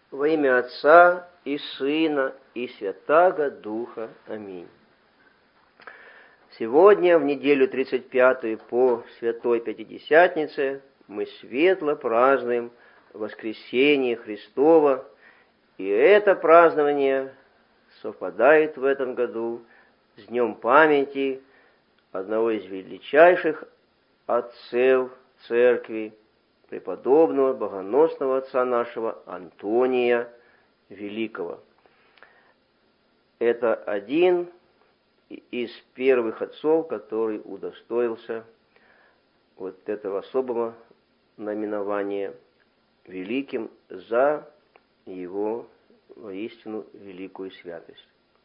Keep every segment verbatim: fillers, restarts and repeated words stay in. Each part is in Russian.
Во имя Отца и Сына и Святаго Духа. Аминь. Сегодня, в неделю тридцать пятую по Святой Пятидесятнице, мы светло празднуем Воскресение Христово, и это празднование совпадает в этом году с днем памяти одного из величайших отцев Церкви, преподобного богоносного отца нашего Антония Великого. Это один из первых отцов, который удостоился вот этого особого наименования великим за его воистину великую святость.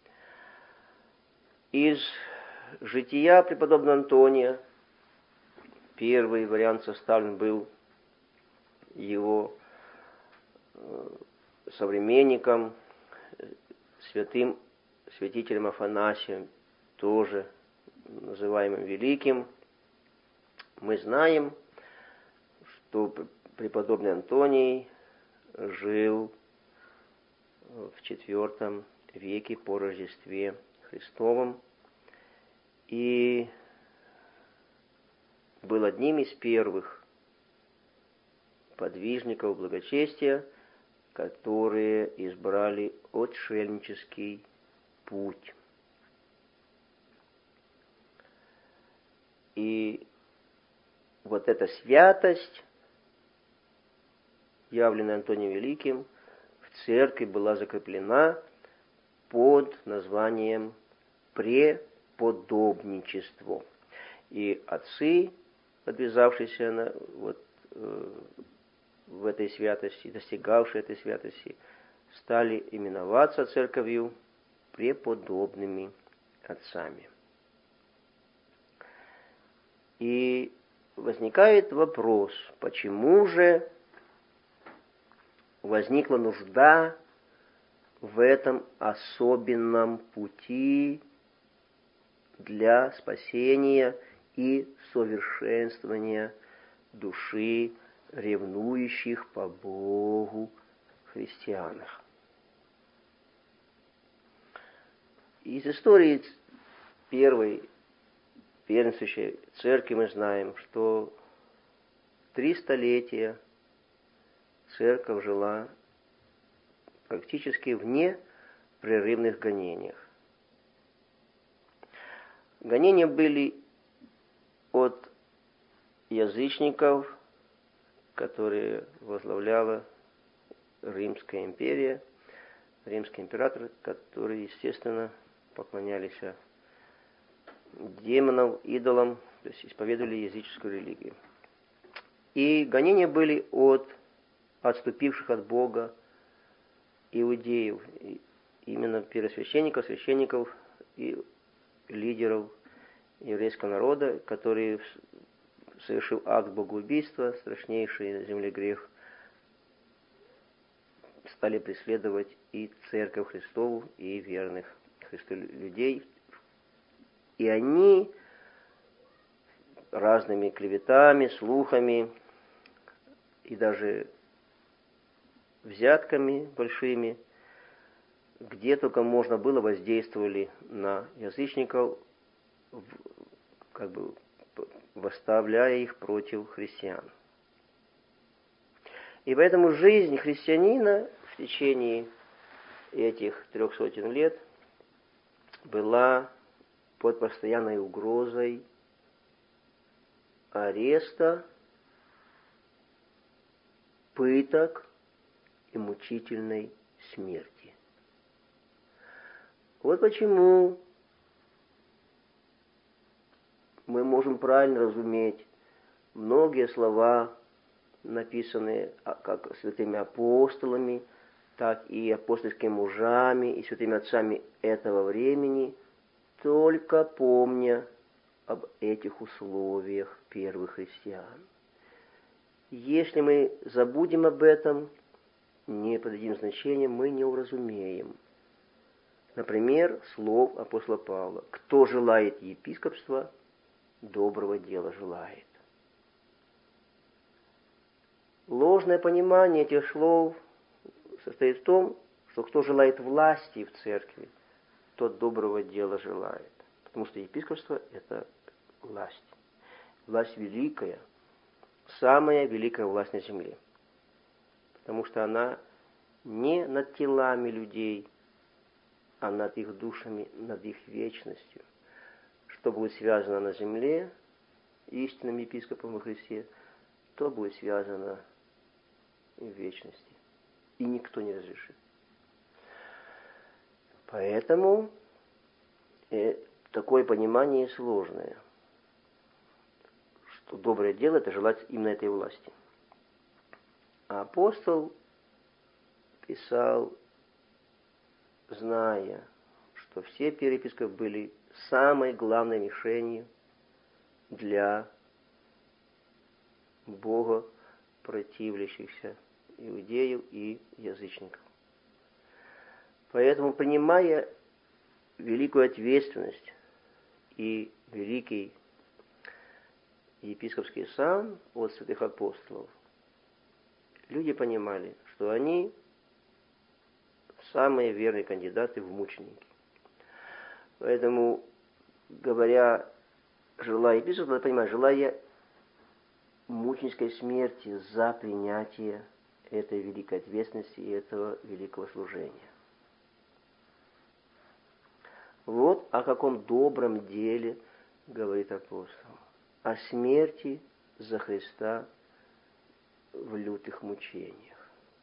Из жития преподобного Антония первый вариант составлен был его современником, святым святителем Афанасием, тоже называемым великим. Мы знаем, что преподобный Антоний жил в четвертом веке по Рождестве Христовом и был одним из первых подвижников благочестия, которые избрали отшельнический путь. И вот эта святость, явленная Антонием Великим, в церкви была закреплена под названием преподобничество. И отцы, подвязавшиеся на, вот, э, в этой святости, достигавшие этой святости, стали именоваться церковью преподобными отцами. И возникает вопрос, почему же возникла нужда в этом особенном пути для спасения и совершенствования души ревнующих по Богу христианах. Из истории первой первенствующей церкви мы знаем, что три столетия церковь жила практически в непрерывных гонениях. Гонения были от язычников, которые возглавляла Римская империя, римские императоры, которые, естественно, поклонялись демонам, идолам, то есть исповедовали языческую религию. И гонения были от отступивших от Бога иудеев, именно первосвященников, священников и лидеров еврейского народа, которые, совершив акт богоубийства, страшнейший на земле грех, стали преследовать и Церковь Христову, и верных Христу людей. И они разными клеветами, слухами и даже взятками большими, где только можно было, воздействовали на язычников, как бы восставляя их против христиан. И поэтому жизнь христианина в течение этих трех сотен лет была под постоянной угрозой ареста, пыток и мучительной смерти. Вот почему мы можем правильно разуметь многие слова, написанные как святыми апостолами, так и апостольскими мужами и святыми отцами этого времени, только помня об этих условиях первых христиан. Если мы забудем об этом, не придадим значения, мы не уразумеем. Например, слов апостола Павла: «Кто желает епископства, доброго дела желает». Ложное понимание этих слов состоит в том, что кто желает власти в церкви, тот доброго дела желает. Потому что епископство – это власть. Власть великая, самая великая власть на земле. Потому что она не над телами людей, а над их душами, над их вечностью. Что будет связано на земле истинным епископом во Христе, то будет связано и в вечности. И никто не разрешит. Поэтому э, такое понимание сложное, что доброе дело – это желать именно этой власти. А апостол писал, зная, что все первые епископы были самой главной мишенью для Бога противлящихся иудеев и язычников. Поэтому, понимая великую ответственность и великий епископский сан от святых апостолов, люди понимали, что они самые верные кандидаты в мученики. Поэтому, говоря, желая епископа, надо понимать, желая мученической смерти за принятие этой великой ответственности и этого великого служения. Вот о каком добром деле говорит апостол. О смерти за Христа в лютых мучениях.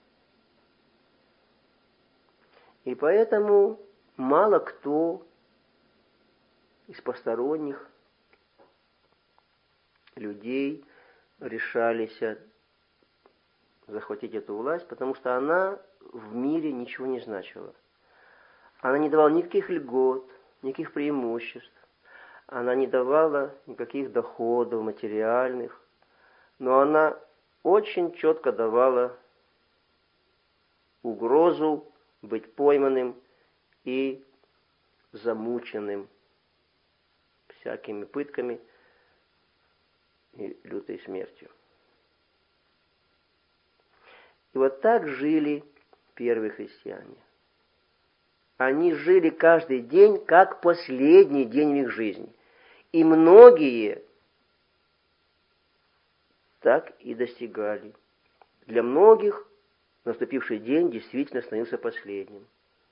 И поэтому мало кто из посторонних людей решались захватить эту власть, потому что она в мире ничего не значила. Она не давала никаких льгот, никаких преимуществ. Она не давала никаких доходов материальных. Но она очень четко давала угрозу быть пойманным и замученным всякими пытками и лютой смертью. И вот так жили первые христиане. Они жили каждый день, как последний день в их жизни. И многие так и достигали. Для многих наступивший день действительно становился последним.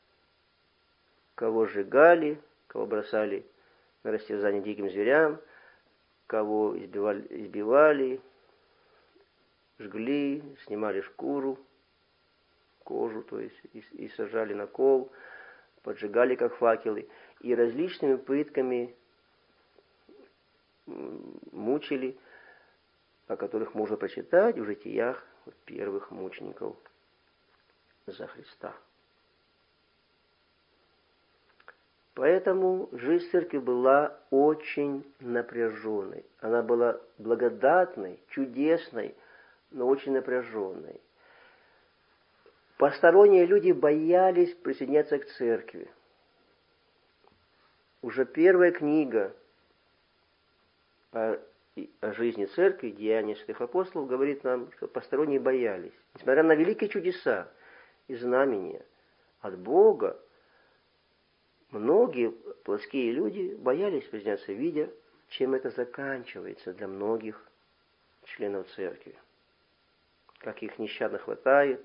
Кого сжигали, кого бросали на растерзание диким зверям, кого избивали, избивали, жгли, снимали шкуру, кожу, то есть, и, и сажали на кол, поджигали как факелы, и различными пытками мучили, о которых можно прочитать в житиях первых мучеников за Христа. Поэтому жизнь церкви была очень напряженной. Она была благодатной, чудесной, но очень напряженной. Посторонние люди боялись присоединяться к церкви. Уже первая книга о, о жизни церкви, Деяния святых апостолов, говорит нам, что посторонние боялись. Несмотря на великие чудеса и знамения от Бога, многие плотские люди боялись присоединяться, видя, чем это заканчивается для многих членов церкви. Как их нещадно хватает,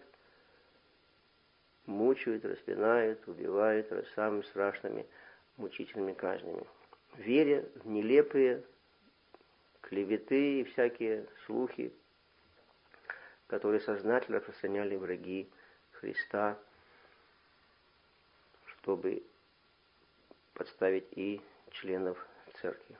мучают, распинают, убивают самыми страшными мучительными казнями, веря в нелепые клеветы и всякие слухи, которые сознательно распространяли враги Христа, чтобы подставить и членов церкви.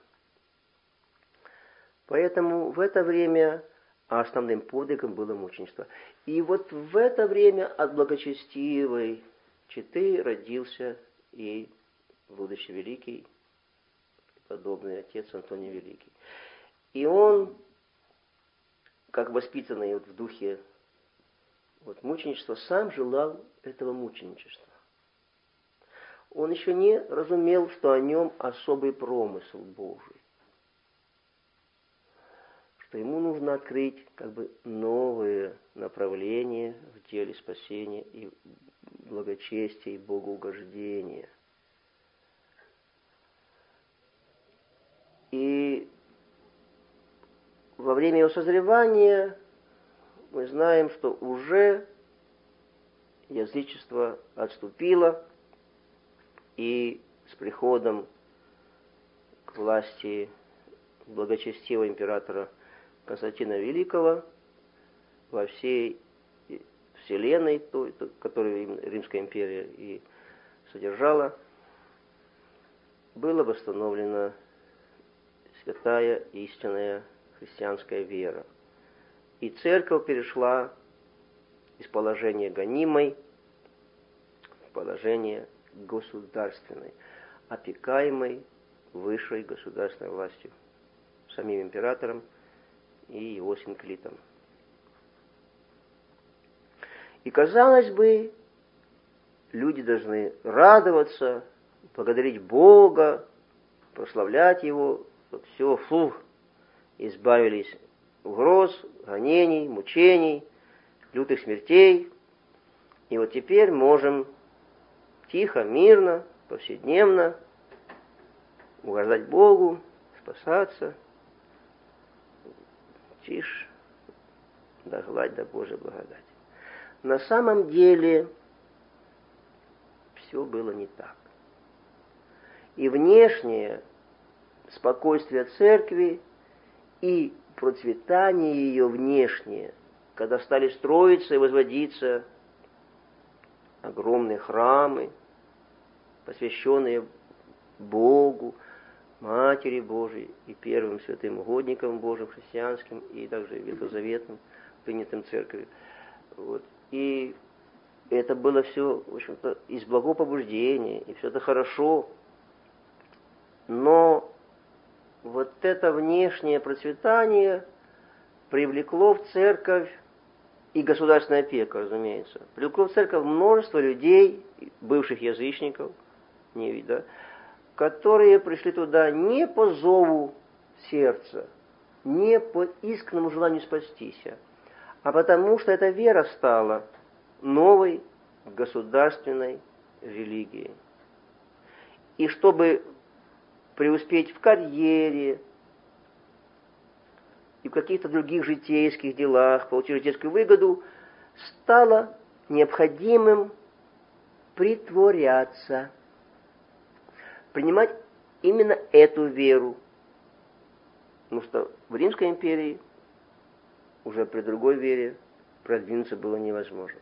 Поэтому в это время основным подвигом было мученичество. И вот в это время от благочестивой четы родился и будущий великий, подобный отец Антоний Великий. И он, как воспитанный вот в духе вот, мученичества, сам желал этого мученичества. Он еще не разумел, что о нем особый промысел Божий. Что что ему нужно открыть как бы новые направления в деле спасения и благочестия и богоугождения. И во время его созревания мы знаем, что уже язычество отступило, и с приходом к власти благочестивого императора Константина Великого во всей вселенной, той, которую Римская империя и содержала, была восстановлена святая истинная христианская вера. И церковь перешла из положения гонимой в положение государственной, опекаемой высшей государственной властью, самим императором и его синклитом. И, казалось бы, люди должны радоваться, благодарить Бога, прославлять Его, что все, фу, избавились угроз, гонений, мучений, лютых смертей. И вот теперь можем тихо, мирно, повседневно угождать Богу, спасаться, тишь, да гладь, да Божья благодать. На самом деле все было не так. И внешнее спокойствие церкви и процветание ее внешнее, когда стали строиться и возводиться огромные храмы, посвященные Богу, Матери Божией и первым святым угодникам Божьим, христианским и также ветхозаветным, принятым церковью. Вот. И это было все, в общем-то, из благопобуждения, и все это хорошо. Но вот это внешнее процветание привлекло в церковь, и государственная опека, разумеется, привлекло в церковь множество людей, бывших язычников, не да, которые пришли туда не по зову сердца, не по искреннему желанию спастись, а потому что эта вера стала новой государственной религией. И чтобы преуспеть в карьере и в каких-то других житейских делах, получить житейскую выгоду, стало необходимым притворяться, принимать именно эту веру. Потому что в Римской империи уже при другой вере продвинуться было невозможно.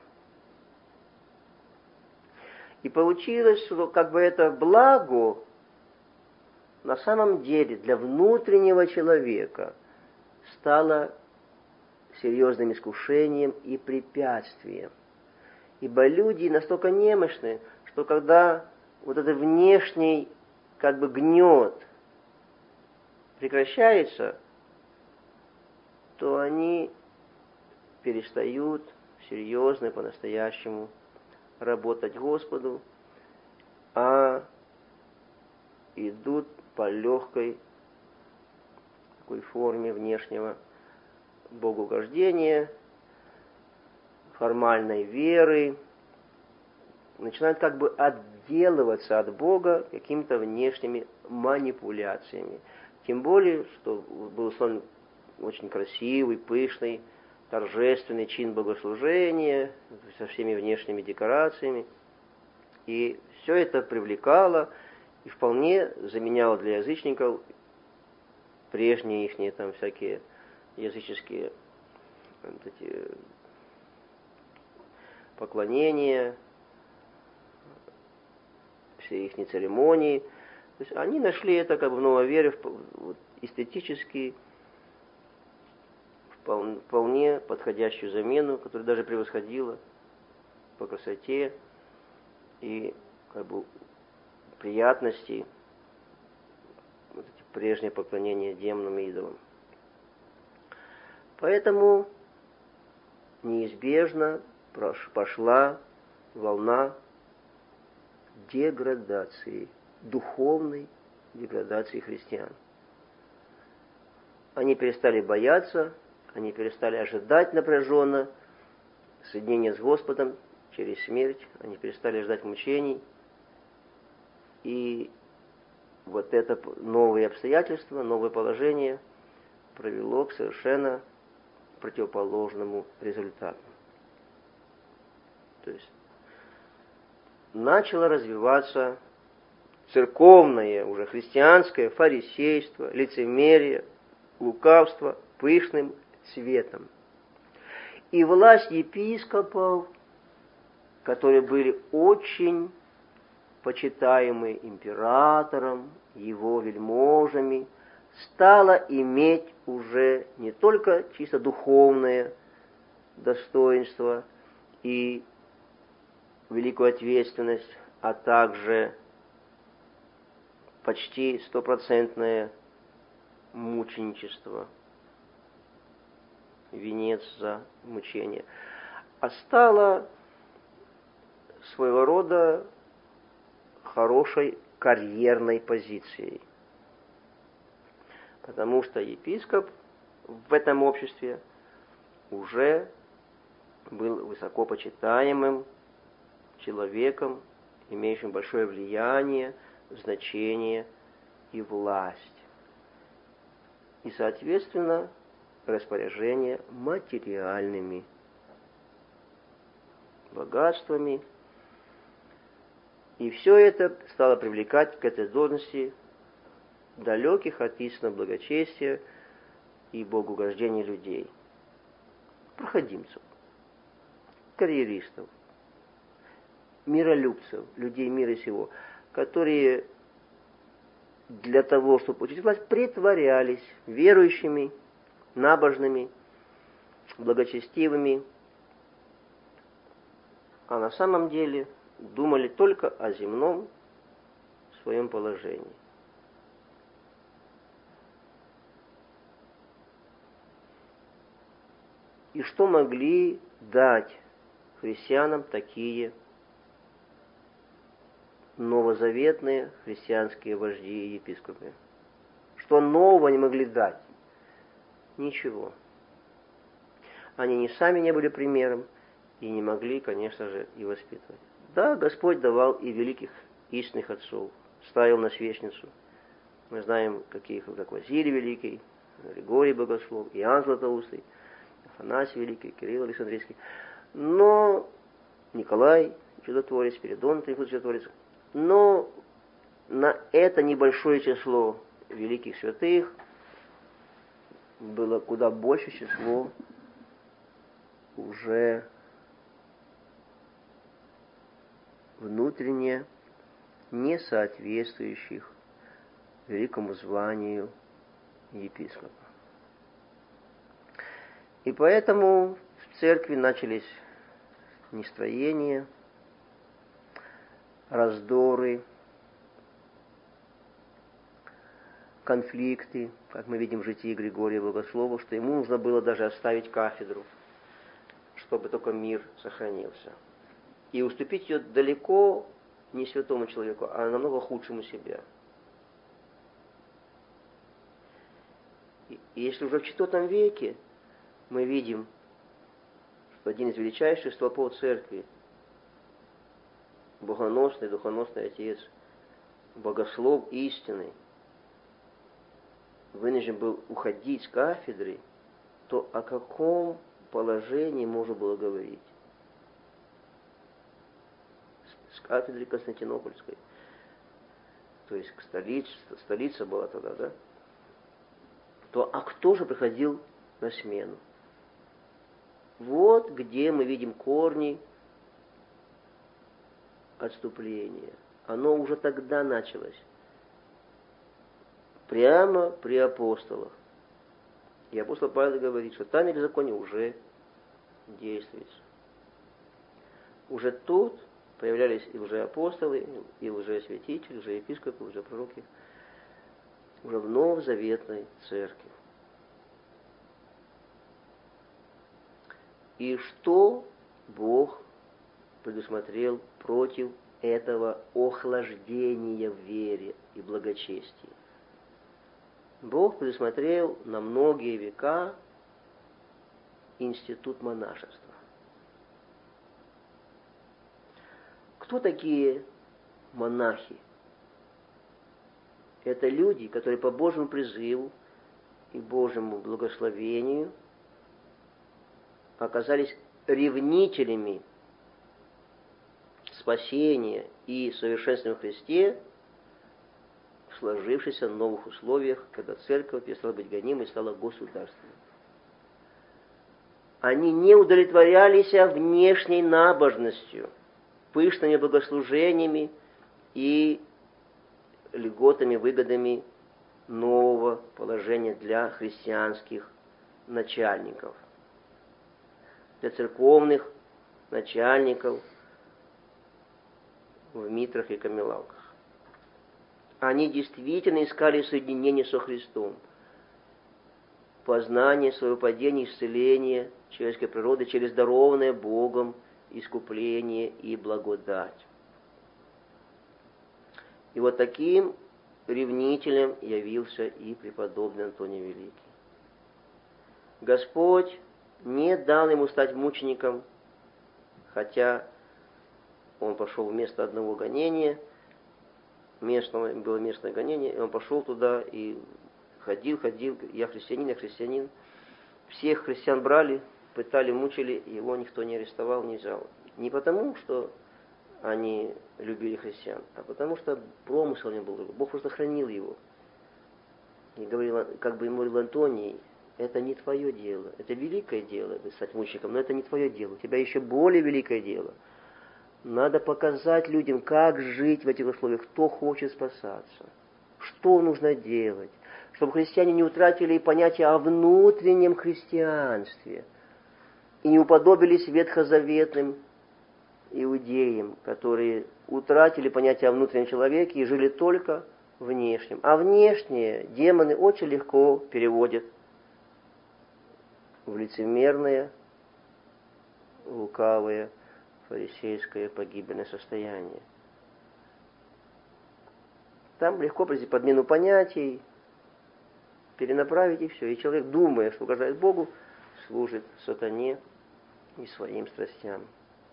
И получилось, что как бы это благо на самом деле для внутреннего человека стало серьезным искушением и препятствием. Ибо люди настолько немощны, что когда вот этот внешний как бы гнет прекращается, то они перестают серьезно и по-настоящему работать Господу, а идут по легкой такой форме внешнего богоугождения, формальной веры, начинают как бы отделываться от Бога какими-то внешними манипуляциями. Тем более, что был условен очень красивый, пышный, торжественный чин богослужения со всеми внешними декорациями. И все это привлекало и вполне заменяло для язычников прежние их там всякие языческие вот эти поклонения, все их церемонии. То есть они нашли это как бы в новой вере, вот, эстетически вполне подходящую замену, которая даже превосходила по красоте и как бы приятности вот эти прежние поклонения демонам и идолам. Поэтому неизбежно пошла волна деградации, духовной деградации христиан. они перестали бояться, они перестали ожидать напряженно соединения с Господом через смерть, они перестали ждать мучений. И вот это новые обстоятельства, новое положение привело к совершенно противоположному результату. То есть начало развиваться церковное, уже христианское фарисейство, лицемерие, лукавство пышным цветом. И власть епископов, которые были очень почитаемы императором, его вельможами, стала иметь уже не только чисто духовное достоинство и великую ответственность, а также почти стопроцентное мученичество, венец за мучение, а стала своего рода хорошей карьерной позицией. Потому что епископ в этом обществе уже был высоко почитаемым человеком, имеющим большое влияние, значение и власть. И, соответственно, распоряжение материальными богатствами. И все это стало привлекать к этой должности далеких от истинного благочестия и богоугождения людей, проходимцев, карьеристов, миролюбцев, людей мира сего, которые для того, чтобы получить власть, притворялись верующими, набожными, благочестивыми, а на самом деле думали только о земном своем положении. И что могли дать христианам такие новозаветные христианские вожди и епископы? Что нового они могли дать? Ничего. Они ни сами не были примером и не могли, конечно же, и воспитывать. Да, Господь давал и великих истинных отцов, ставил на свечницу. Мы знаем, каких, как Василий Великий, Григорий Богослов, Иоанн Златоустый, Афанасий Великий, Кирилл Александрийский. Но Николай Чудотворец, Спиридон Трифон Чудотворец. Но на это небольшое число великих святых было куда больше число уже внутренне не соответствующих великому званию епископа. И поэтому в церкви начались нестроения, раздоры, конфликты, как мы видим в житии Григория Богослова, что ему нужно было даже оставить кафедру, чтобы только мир сохранился. И уступить ее далеко не святому человеку, а намного худшему себя. И если уже в четвёртом веке мы видим, что один из величайших столпов церкви, богоносный, духоносный отец, богослов истинный, вынужден был уходить с кафедры, то о каком положении можно было говорить? С кафедры Константинопольской. То есть столица, столица была тогда, да? То а кто же приходил на смену? Вот где мы видим корни отступления. Оно уже тогда началось. Прямо при апостолах. И апостол Павел говорит, что тайное беззаконие уже действуется. Уже тут появлялись и лжеапостолы, и лжесвятители, и лжеепископы, и лжепророки. Уже в новозаветной церкви. И что Бог предусмотрел против этого охлаждения в вере и благочестии? Бог предусмотрел на многие века институт монашества. Кто такие монахи? Это люди, которые по Божьему призыву и Божьему благословению оказались ревнителями спасения и совершенствования в Христе в сложившихся новых условиях, когда церковь перестала быть гонимой и стала государственной. Они не удовлетворялись внешней набожностью, пышными богослужениями и льготами, выгодами нового положения для христианских начальников, для церковных начальников в митрах и камелавках. Они действительно искали соединение со Христом, познание своего падения, исцеление человеческой природы через дарованное Богом искупление и благодать. И вот таким ревнителем явился и преподобный Антоний Великий. Господь не дал ему стать мучеником, хотя он пошел вместо одного гонения, местного, было местное гонение, и он пошел туда и ходил, ходил, я христианин, я христианин. Всех христиан брали, пытали, мучили, его никто не арестовал, не взял. Не потому, что они любили христиан, а потому что промысел не был. Бог просто хранил его. И говорил, как бы ему говорил Антоний, это не твое дело, это великое дело стать мучеником, но это не твое дело, у тебя еще более великое дело. Надо показать людям, как жить в этих условиях, кто хочет спасаться, что нужно делать, чтобы христиане не утратили понятие о внутреннем христианстве и не уподобились ветхозаветным иудеям, которые утратили понятие о внутреннем человеке и жили только внешним. А внешнее демоны очень легко переводят в лицемерное, лукавое, фарисейское погибельное состояние. Там легко произвести подмену понятий, перенаправить и все. И человек, думая, что угождает Богу, служит сатане и своим страстям.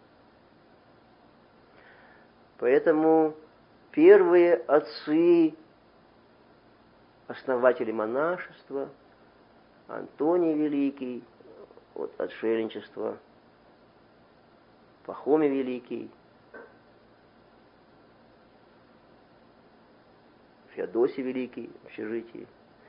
Поэтому первые отцы, основатели монашества, Антоний Великий от отшельничества, Пахомий Великий, Феодосий Великий в общежитии,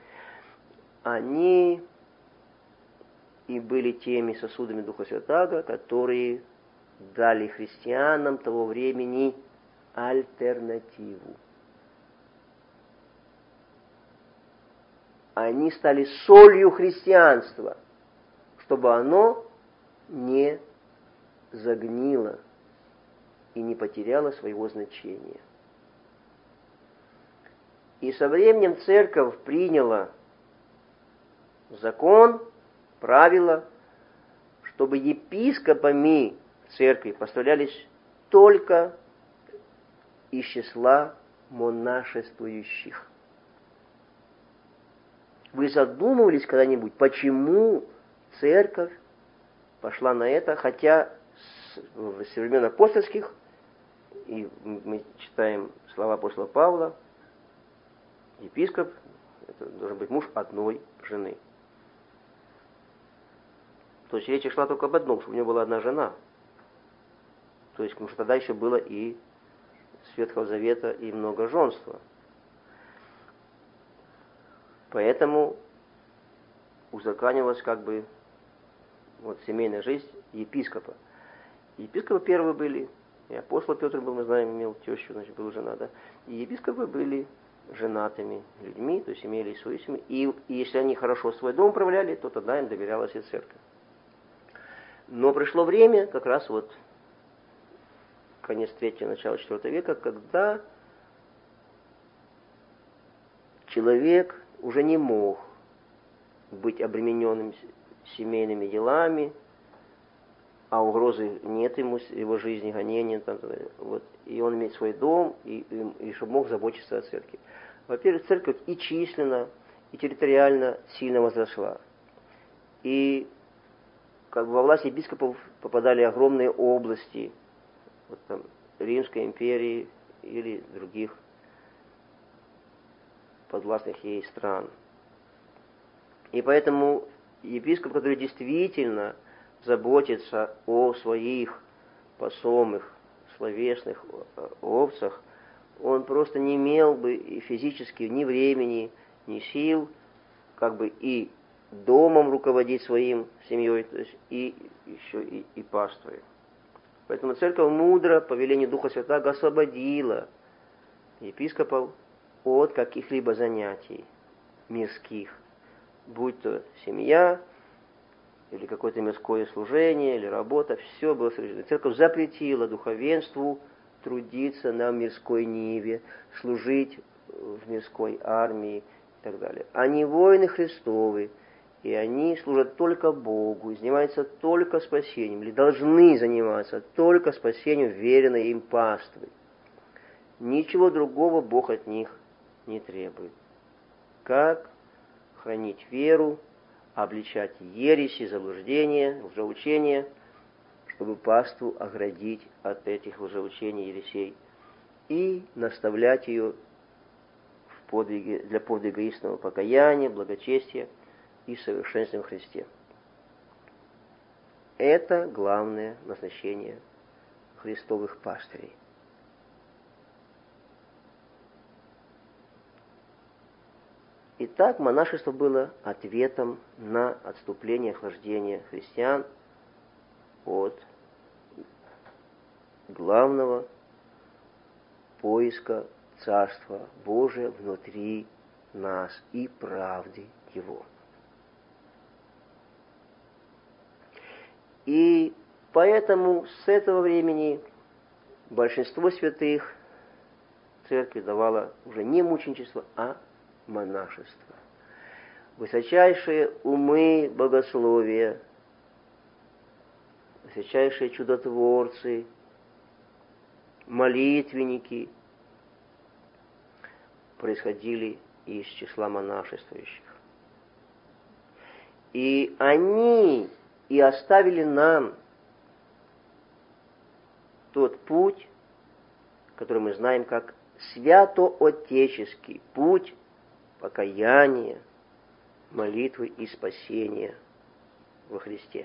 они и были теми сосудами Духа Святаго, которые дали христианам того времени альтернативу. Они стали солью христианства, чтобы оно не загнило и не потеряло своего значения. И со временем церковь приняла закон, правило, чтобы епископами церкви поставлялись только из числа монашествующих. Вы задумывались когда-нибудь, почему церковь пошла на это, хотя с времен апостольских, и мы читаем слова апостола Павла, епископ это должен быть муж одной жены. То есть речь шла только об одном, чтобы у него была одна жена. То есть, потому что тогда еще было и с Ветхого Завета и многоженство. Поэтому узаконилась как бы вот семейная жизнь епископа. Епископы первые были, и апостол Петр был, мы знаем, имел тещу, значит, была жена, да. И епископы были женатыми людьми, то есть имели свою семью. И, и если они хорошо свой дом управляли, то тогда им доверялась и церковь. Но пришло время, как раз вот конец третьего, начало четвертого века, когда человек уже не мог быть обремененным семейными делами, а угрозы нет ему, его жизни, гонения, там, вот, и он имеет свой дом, и, и, и чтобы мог заботиться о церкви. Во-первых, церковь и численно, и территориально сильно возросла. И как бы во власть епископов попадали огромные области, вот там, Римской империи или других подвластных ей стран. И поэтому епископ, который действительно заботится о своих посомых, словесных овцах, он просто не имел бы и физически ни времени, ни сил, как бы и домом руководить своим семьей, то есть и еще и, и паствой. Поэтому церковь мудро по велению Духа Святаго освободила епископов от каких-либо занятий мирских, будь то семья, или какое-то мирское служение, или работа, все было сожжено. Церковь запретила духовенству трудиться на мирской ниве, служить в мирской армии и так далее. Они воины Христовы, и они служат только Богу, и занимаются только спасением, или должны заниматься только спасением веренной им паствы. Ничего другого Бог от них не требует. Как хранить веру, обличать ереси, заблуждения, лжеучения, чтобы паству оградить от этих лжеучений, ересей, и наставлять ее в подвиге, для подвига истинного покаяния, благочестия и совершенства в Христе. Это главное назначение христовых пастырей. Итак, монашество было ответом на отступление, охлаждение христиан от главного поиска Царства Божия внутри нас и правды Его. И поэтому с этого времени большинство святых церкви давало уже не мученичество, а монашество. Высочайшие умы богословия, высочайшие чудотворцы, молитвенники происходили из числа монашествующих. И они и оставили нам тот путь, который мы знаем как свято-отеческий путь покаяния, молитвы и спасения во Христе.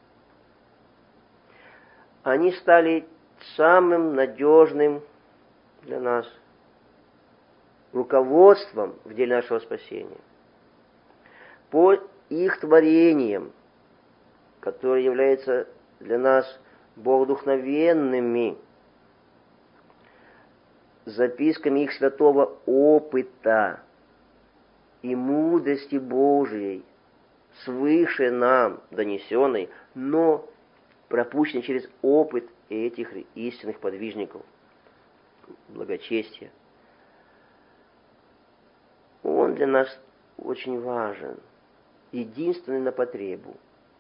Они стали самым надежным для нас руководством в деле нашего спасения. По их творениям, которые являются для нас богодухновенными, записками их святого опыта и мудрости Божией, свыше нам донесенной, но пропущенной через опыт этих истинных подвижников благочестия. Он для нас очень важен, единственный на потребу.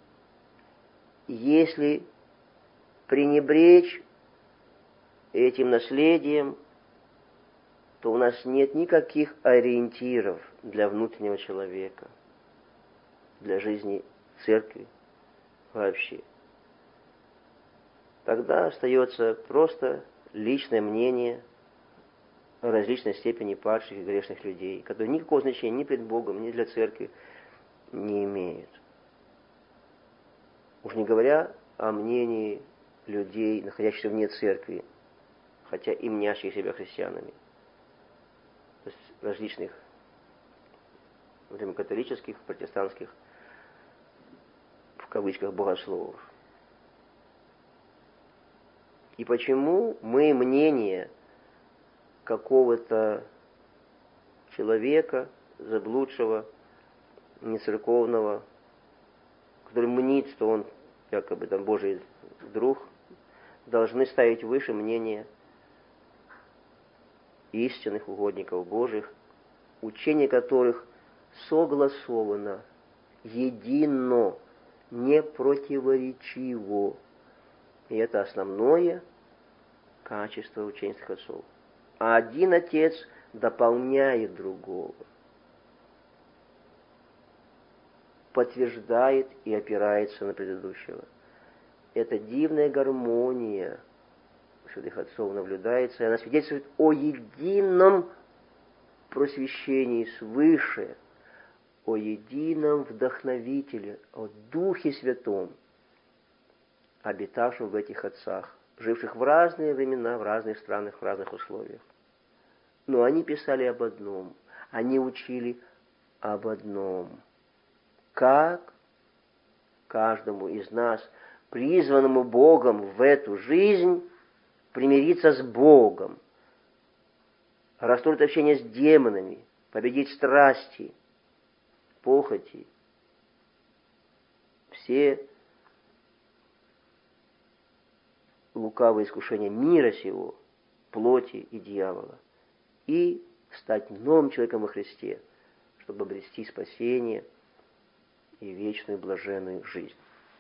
Если пренебречь этим наследием, то у нас нет никаких ориентиров для внутреннего человека, для жизни церкви вообще. Тогда остается просто личное мнение о различной степени падших и грешных людей, которые никакого значения ни пред Богом, ни для церкви не имеют. Уж не говоря о мнении людей, находящихся вне церкви, хотя и мнящих себя христианами. То есть различных римокатолических, протестантских, в кавычках, богословов. И почему мы мнение какого-то человека, заблудшего, нецерковного, который мнит, что он якобы там Божий друг, должны ставить выше мнение истинных угодников Божьих, учение которых согласовано, едино, не противоречиво. И это основное качество ученических отцов. А один отец дополняет другого. подтверждает и опирается на предыдущего. Эта дивная гармония у святых отцов наблюдается, и она свидетельствует о едином просвещении свыше, о едином вдохновителе, о Духе Святом, обитавшем в этих отцах, живших в разные времена, в разных странах, в разных условиях. Но они писали об одном, они учили об одном. Как каждому из нас, призванному Богом в эту жизнь, примириться с Богом, расторгнуть общение с демонами, победить страсти, похоти, все лукавые искушения мира сего, плоти и дьявола, и стать новым человеком во Христе, чтобы обрести спасение и вечную блаженную жизнь.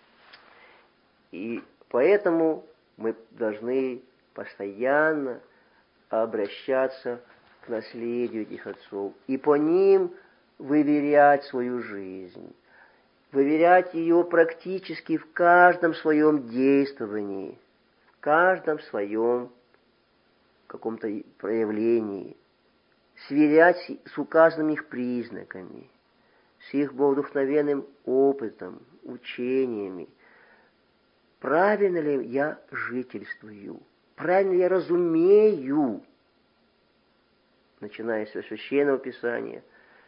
И поэтому мы должны постоянно обращаться к наследию этих отцов и по ним выверять свою жизнь, выверять ее практически в каждом своем действовании, в каждом своем каком-то проявлении, сверять с указанными их признаками, с их богодухновенным опытом, учениями. Правильно ли я жительствую? Правильно ли я разумею? Начиная с Священного Писания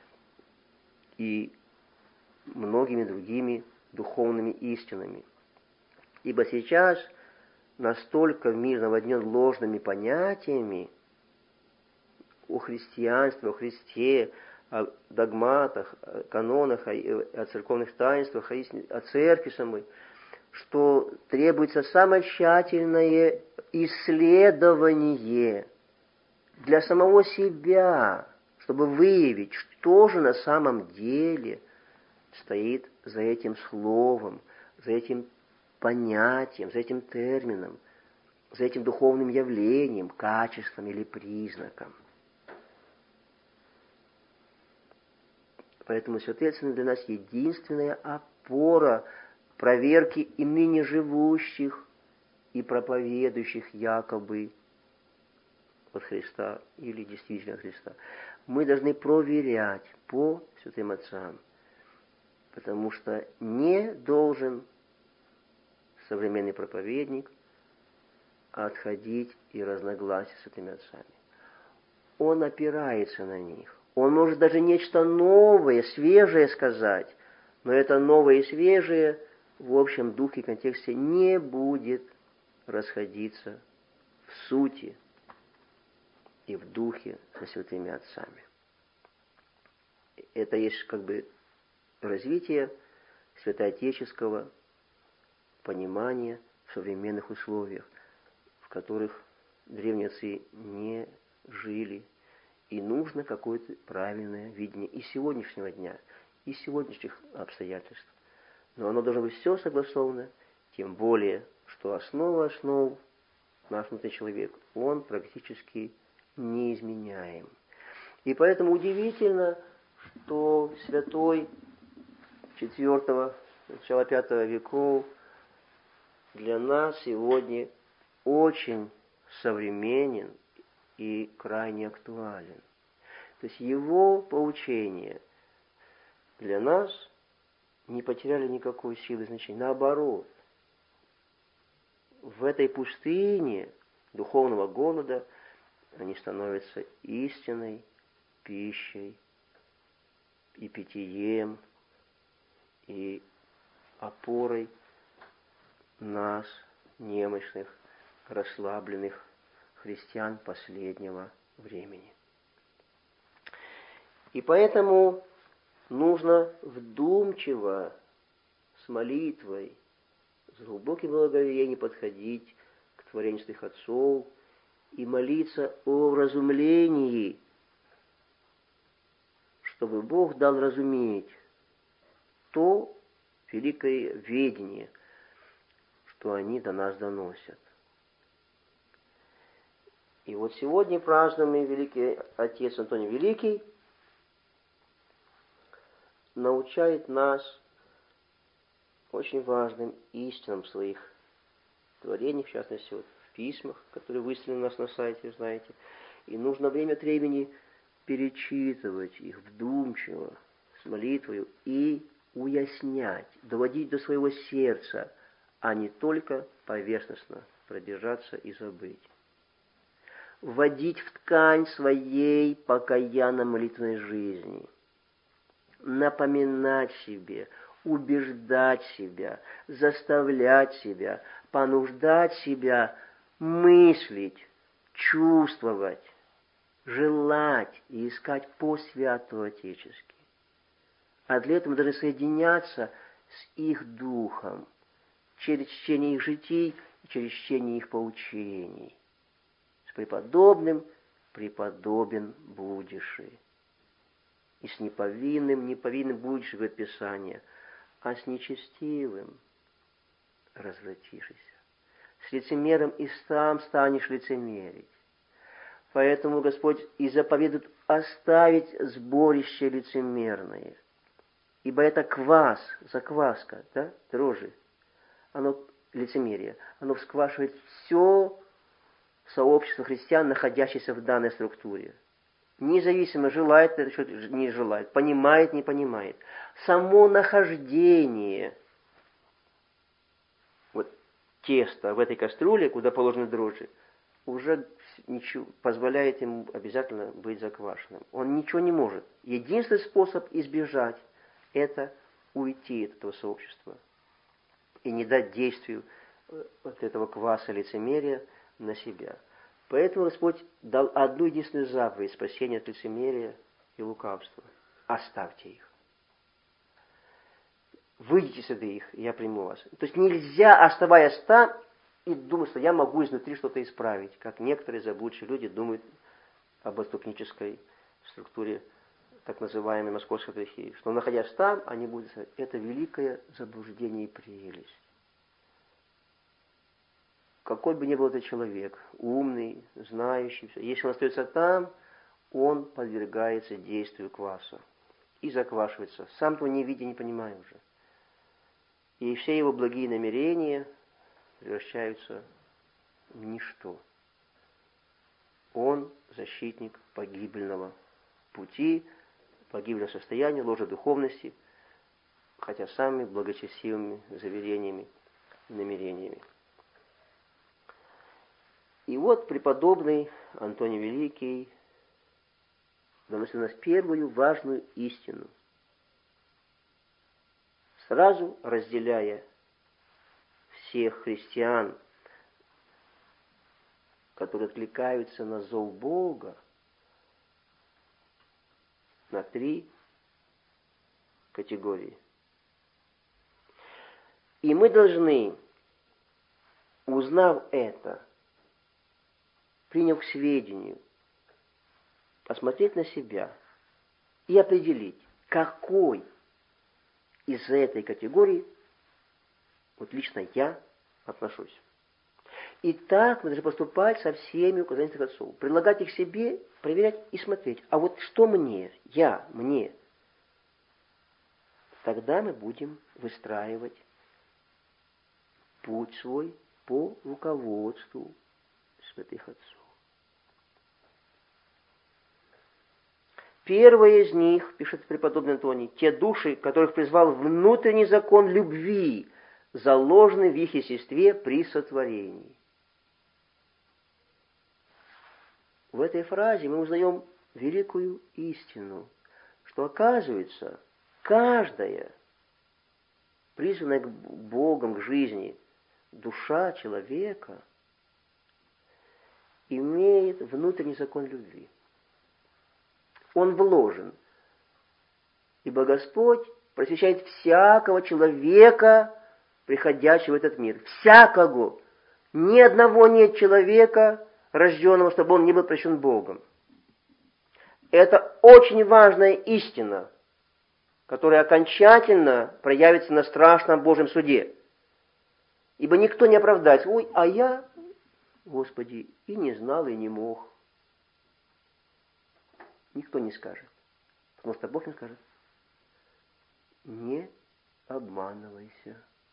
и многими другими духовными истинами. Ибо сейчас настолько мир наводнен ложными понятиями о христианстве, о Христе, о догматах, о канонах, о, о церковных таинствах, о, о церкви самой, что требуется самое тщательное исследование для самого себя, чтобы выявить, что же на самом деле стоит за этим словом, за этим понятием, за этим термином, за этим духовным явлением, качеством или признаком. Поэтому святые отцы для нас единственная опора проверки и ныне живущих, и проповедующих якобы от Христа или действительно Христа. Мы должны проверять по святым отцам, потому что не должен современный проповедник отходить и разногласить с святыми отцами. Он опирается на них. Он может даже нечто новое, свежее сказать, но это новое и свежее в общем духе и контексте не будет расходиться в сути и в духе со святыми отцами. Это есть как бы развитие святоотеческого понимания в современных условиях, в которых древние отцы не жили. И нужно какое-то правильное видение и сегодняшнего дня, и сегодняшних обстоятельств. Но оно должно быть все согласовано, тем более, что основа основ, наш внутренний человек, он практически неизменяем. И поэтому удивительно, что святой четвёртого, начала пятого веков для нас сегодня очень современен и крайне актуален. То есть его поучения для нас не потеряли никакой силы и значения. Наоборот, в этой пустыне духовного голода они становятся истинной пищей и питьем, и опорой нас, немощных, расслабленных христиан последнего времени. И поэтому нужно вдумчиво, с молитвой, с глубоким благоговением подходить к творению святых отцов и молиться о вразумлении, чтобы Бог дал разуметь то великое ведение, что они до нас доносят. И вот сегодня празднуем великий отец Антоний Великий научает нас очень важным истинам своих творений, в частности, вот в письмах, которые выставлены у нас на сайте, знаете. И нужно время от времени перечитывать их вдумчиво, с молитвою, и уяснять, доводить до своего сердца, а не только поверхностно пробежаться и забыть. Вводить в ткань своей покаянно-молитвенной жизни. Напоминать себе, убеждать себя, заставлять себя, понуждать себя мыслить, чувствовать, желать и искать по-свято-отечески. А для этого мы должны соединяться с их духом, через чтение их житий и через чтение их поучений. С преподобным преподобен будешь. И с неповинным неповинным будешь, говорит Писание, а с нечестивым развратишься. С лицемером и сам станешь лицемерить. Поэтому Господь и заповедует оставить сборище лицемерное. Ибо это квас, закваска, да, дрожжи. Оно, лицемерие, оно всквашивает все сообщество христиан, находящееся в данной структуре. Независимо, желает это что-то, не желает, понимает, не понимает. Само нахождение вот теста в этой кастрюле, куда положены дрожжи, уже ничего, позволяет ему обязательно быть заквашенным. Он ничего не может. Единственный способ избежать – это уйти от этого сообщества и не дать действию от этого кваса лицемерия на себя. Поэтому Господь дал одну единственную заповедь спасения от лицемерия и лукавства. Оставьте их. Выйдите сюда их, и я приму вас. То есть нельзя, оставаясь там, и думать, что я могу изнутри что-то исправить, как некоторые заблудшие люди думают об отступнической структуре так называемой московской грехи, что находясь там, они будут... Это великое заблуждение и прелесть. Какой бы ни был этот человек, умный, знающий, если он остается там, он подвергается действию кваса и заквашивается, сам того не видя, не понимая уже. И все его благие намерения превращаются в ничто. Он защитник погибельного пути, погибельного состояния, ложной духовности, хотя самыми благочестивыми заверениями и намерениями. И вот преподобный Антоний Великий доносит у нас первую важную истину, сразу разделяя всех христиан, которые откликаются на зов Бога, на три категории. И мы должны, узнав это, приняв к сведению, посмотреть на себя и определить, какой из этой категории вот лично я отношусь. И так мы должны поступать со всеми указаниями отцов. Предлагать их себе, проверять и смотреть. А вот что мне, я, мне, тогда мы будем выстраивать путь свой по руководству святых отцов. Первое из них, пишет преподобный Антоний, те души, которых призвал внутренний закон любви, заложены в их естестве при сотворении. В этой фразе мы узнаем великую истину, что оказывается, каждая призванная Богом к жизни душа человека имеет внутренний закон любви. Он вложен, ибо Господь просвещает всякого человека, приходящего в этот мир. Всякого. Ни одного нет человека, рожденного, чтобы он не был прощен Богом. Это очень важная истина, которая окончательно проявится на страшном Божьем суде. Ибо никто не оправдается. Ой, а я, Господи, и не знал, и не мог. Никто не скажет. Потому что Бог им скажет: не обманывайся.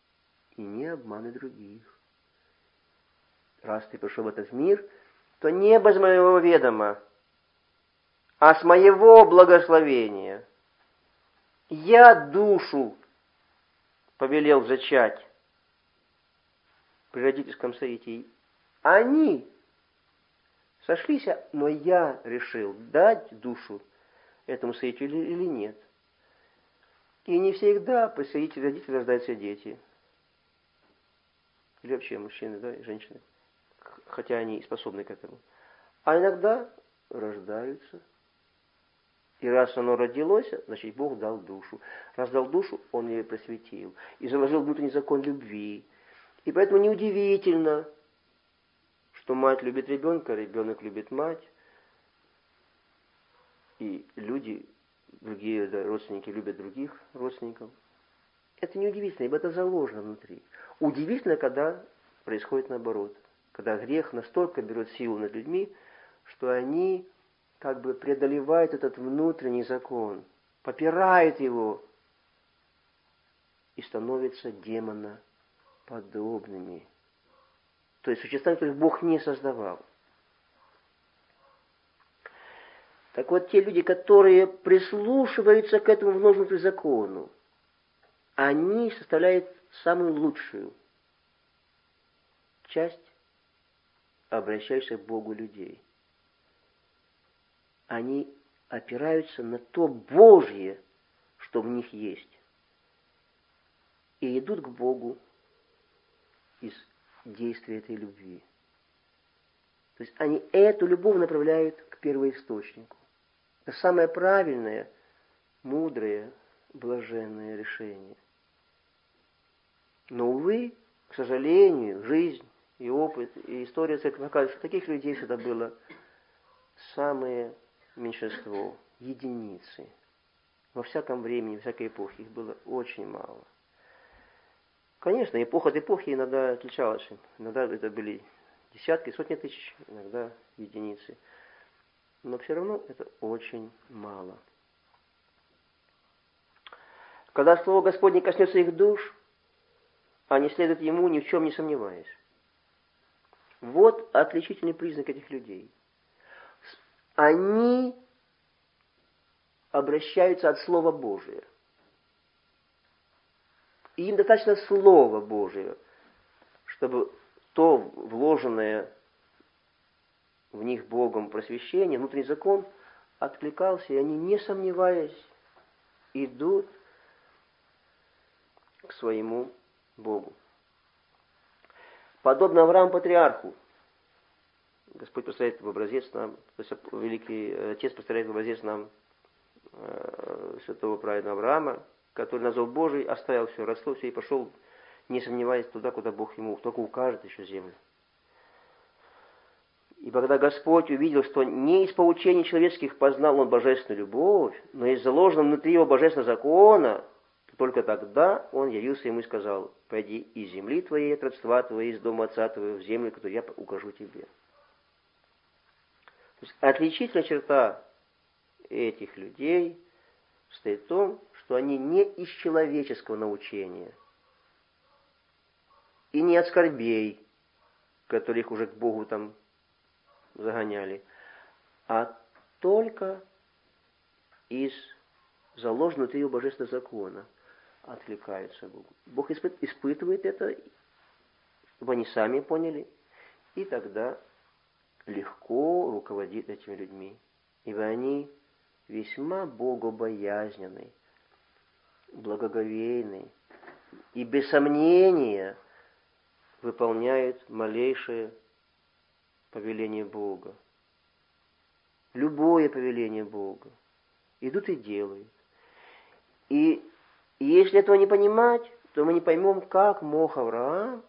и не обманывай других. Раз ты пришел в этот мир, то не без моего ведома, а с моего благословения. Я душу повелел зачать при родительском совете. Они сошлись, но я решил дать душу этому соитию или нет. И не всегда при соитии родителей рождаются дети. Или вообще мужчины, да, и женщины. Хотя они и способны к этому. А иногда рождаются. И раз оно родилось, значит Бог дал душу. Раз дал душу, Он ее просветил. И заложил внутренний закон любви. И поэтому неудивительно, что мать любит ребенка, ребенок любит мать. И люди, другие да, родственники любят других родственников. Это неудивительно, ибо это заложено внутри. Удивительно, когда происходит наоборот. Когда грех настолько берет силу над людьми, что они как бы преодолевают этот внутренний закон, попирают его и становятся демоноподобными. То есть существами, которых Бог не создавал. Так вот, те люди, которые прислушиваются к этому внутреннему закону, они составляют самую лучшую часть обращающихся к Богу людей. Они опираются на то Божье, что в них есть, и идут к Богу из действия этой любви. То есть они эту любовь направляют к первоисточнику. Это самое правильное, мудрое, блаженное решение. Но, увы, к сожалению, жизнь и опыт, и история церкви показывает, что таких людей всегда было самое меньшинство, единицы. Во всяком времени, во всякой эпохе их было очень мало. Конечно, эпоха от эпохи иногда отличалась. Иногда это были десятки, сотни тысяч, иногда единицы. Но все равно это очень мало. Когда Слово Господне коснется их душ, они следуют Ему, ни в чем не сомневаясь. Вот отличительный признак этих людей. Они обращаются от Слова Божия. И им достаточно Слова Божия, чтобы то вложенное в них Богом просвещение, внутренний закон, откликался, и они, не сомневаясь, идут к своему Богу. Подобно Аврааму патриарху, Господь представляет в образец нам, то есть Великий Отец представляет в образец нам э, святого праведного Авраама, который на зов Божий оставил все, родство все и пошел, не сомневаясь, туда, куда Бог ему только укажет еще землю. И когда Господь увидел, что не из поучений человеческих познал он божественную любовь, но из заложенного внутри его божественного закона, то только тогда он явился ему и сказал: «Пойди из земли твоей, от родства твоей, из дома отца твоего, в землю, которую я укажу тебе». То есть отличительная черта этих людей состоит в том, что они не из человеческого научения и не от скорбей, которых уже к Богу там загоняли, а только из заложенного внутри его божественного закона откликаются Богу. Бог испытывает это, чтобы они сами поняли, и тогда легко руководит этими людьми, ибо они весьма богобоязненны, благоговейны и без сомнения выполняют малейшее повеление Бога. Любое повеление Бога. Идут и делают. И если этого не понимать, то мы не поймем, как мог Авраам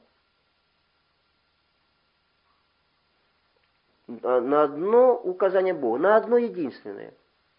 на одно указание Бога, на одно единственное.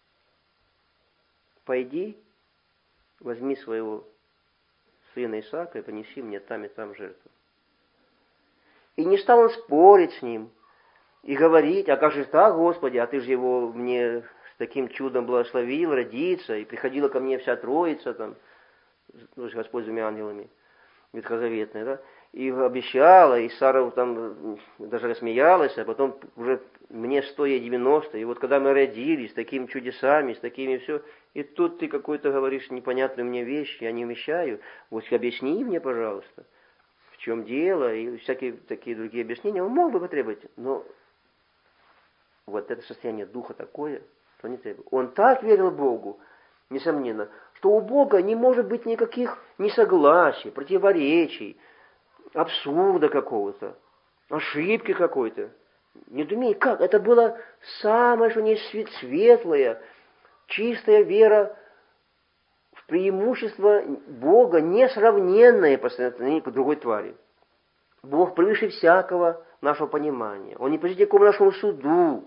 Пойди, возьми своего сына Исаака и понеси мне там и там жертву. И не стал он спорить с ним и говорить: а как же так, Господи, а ты же его мне с таким чудом благословил родиться, и приходила ко мне вся троица, там, Господь с двумя ангелами. ветхозаветная, да, и обещала, и Сара там даже рассмеялась, а потом уже мне сто, ей девяносто, и вот когда мы родились, с такими чудесами, с такими все, и тут ты какой-то говоришь непонятную мне вещь, я не умещаю, вот объясни мне, пожалуйста, в чем дело, и всякие такие другие объяснения он мог бы потребовать, но вот это состояние духа такое, что не требует. Он так верил Богу, несомненно, что у Бога не может быть никаких несогласий, противоречий, абсурда какого-то, ошибки какой-то. Не думай, как? Это было самое, что не светлое, чистая вера в преимущество Бога, несравненное по сравнению к другой твари. Бог превыше всякого нашего понимания. Он не подлежит никакому нашему суду.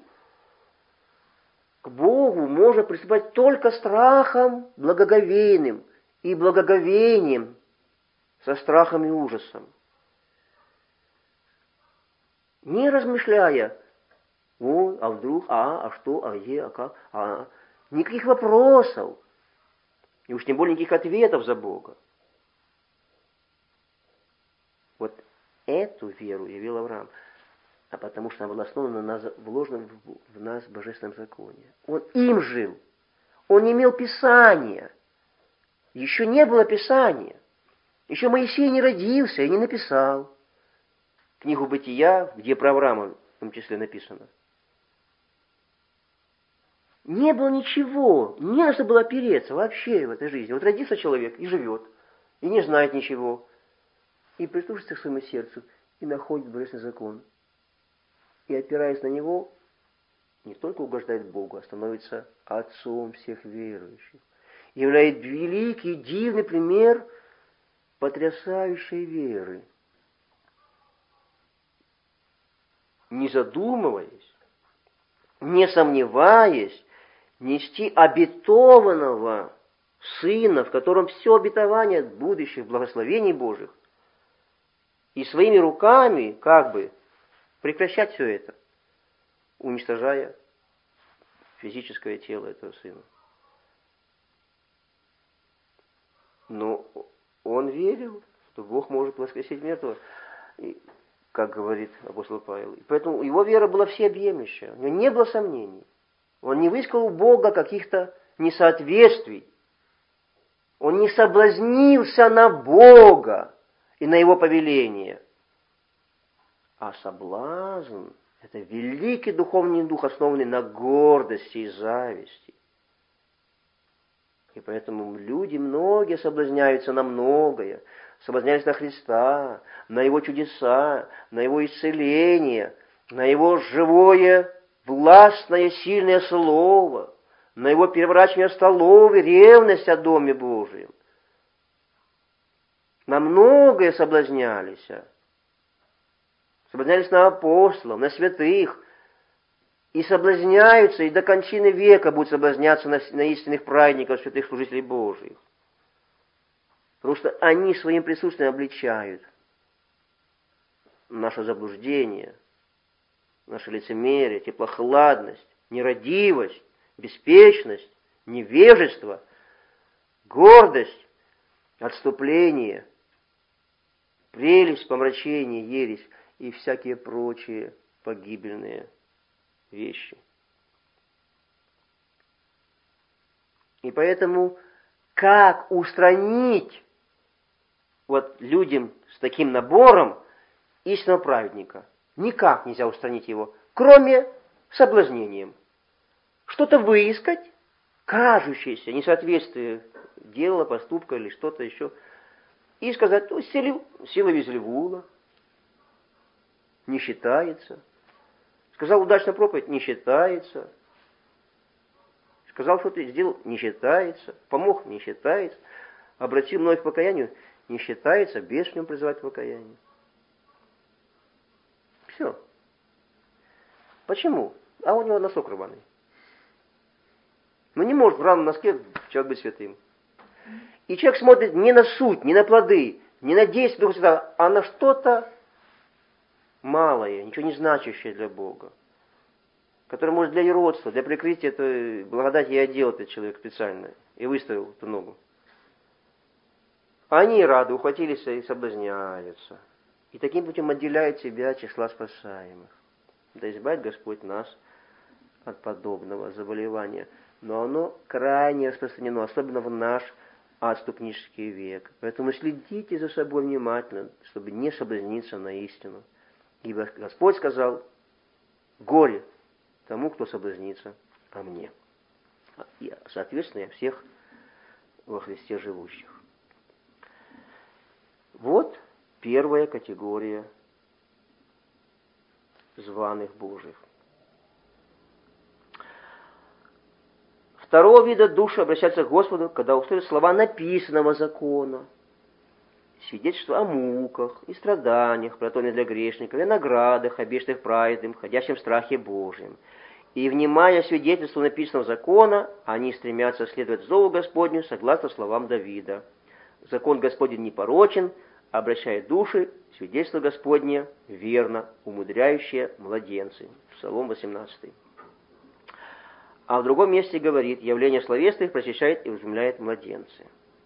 К Богу можно приступать только страхом благоговейным и благоговением со страхом и ужасом. Не размышляя, вот, а вдруг, а, а что, а где, а как, а, никаких вопросов, и уж тем более никаких ответов за Бога. Вот эту веру явил Авраам, а потому что она была основана на вложенном в нас божественном законе. Он им жил, он не имел Писания, еще не было Писания, еще Моисей не родился и не написал книгу Бытия, где про Авраама в том числе написано. Не было ничего, не на что было опереться вообще в этой жизни. Вот родился человек и живет, и не знает ничего, и прислушивается к своему сердцу, и находит божественный закон. И опираясь на него, не только угождает Богу, а становится отцом всех верующих. Являет великий, дивный пример потрясающей веры. Не задумываясь, не сомневаясь, нести обетованного Сына, в котором все обетование будущих благословений Божьих, и своими руками, как бы, прекращать все это, уничтожая физическое тело этого Сына. Но он верил, что Бог может воскресить мертвого, как говорит апостол Павел. И поэтому его вера была всеобъемлющая. У него не было сомнений. Он не выискал у Бога каких-то несоответствий. Он не соблазнился на Бога и на Его повеление. А соблазн – это великий духовный дух, основанный на гордости и зависти. И поэтому люди, многие соблазняются на многое. Соблазнялись на Христа, на Его чудеса, на Его исцеление, на Его живое, властное, сильное слово, на Его переворачивание столов и ревность о Доме Божьем. На многое соблазнялись. Соблазнялись на апостолов, на святых. И соблазняются, и до кончины века будут соблазняться на, на истинных праведников, святых служителей Божьих. Потому что они своим присутствием обличают наше заблуждение, наше лицемерие, теплохладность, нерадивость, беспечность, невежество, гордость, отступление, прелесть, помрачение, ересь и всякие прочие погибельные вещи. И поэтому как устранить вот людям с таким набором истинного праведника? Никак нельзя устранить его, кроме соблазнением. Что-то выискать, кажущееся несоответствие дела, поступка или что-то еще, и сказать, ну, сила Везлевула не считается. Сказал удачно проповедь, не считается. Сказал, что ты сделал, не считается. Помог, не считается. Обратил многих к покаянию, не считается. Без в нем призывать к покаянию. Все. Почему? А у него носок рваный. Ну не может в рваном носке человек быть святым. И человек смотрит не на суть, не на плоды, не на действие Духа Святого, а на что-то малое, ничего не значащее для Бога, которое может для юродства, для прикрытия этой благодати и одел этот человек специально, и выставил эту ногу. Они рады, ухватились и соблазняются. И таким путем отделяют себя от числа спасаемых. Да избавит Господь нас от подобного заболевания. Но оно крайне распространено, особенно в наш отступнический век. Поэтому следите за собой внимательно, чтобы не соблазниться на истину. Ибо Господь сказал: горе тому, кто соблазнится о мне. И, соответственно, и о всех во Христе живущих. Вот первая категория званых Божьих. Второго вида души обращаются к Господу, когда услышат слова написанного закона, свидетельство о муках и страданиях, приготовленных для грешников, и наградах, обещанных праведным, ходящим в страхе Божьем. И, внимая свидетельству написанного закона, они стремятся следовать зову Господню согласно словам Давида. Закон Господень непорочен, обращает души, свидетельство Господне верно, умудряющее младенцы. Псалом восемнадцатый. А в другом месте говорит: явление словесных просвещает и вразумляет младенцы.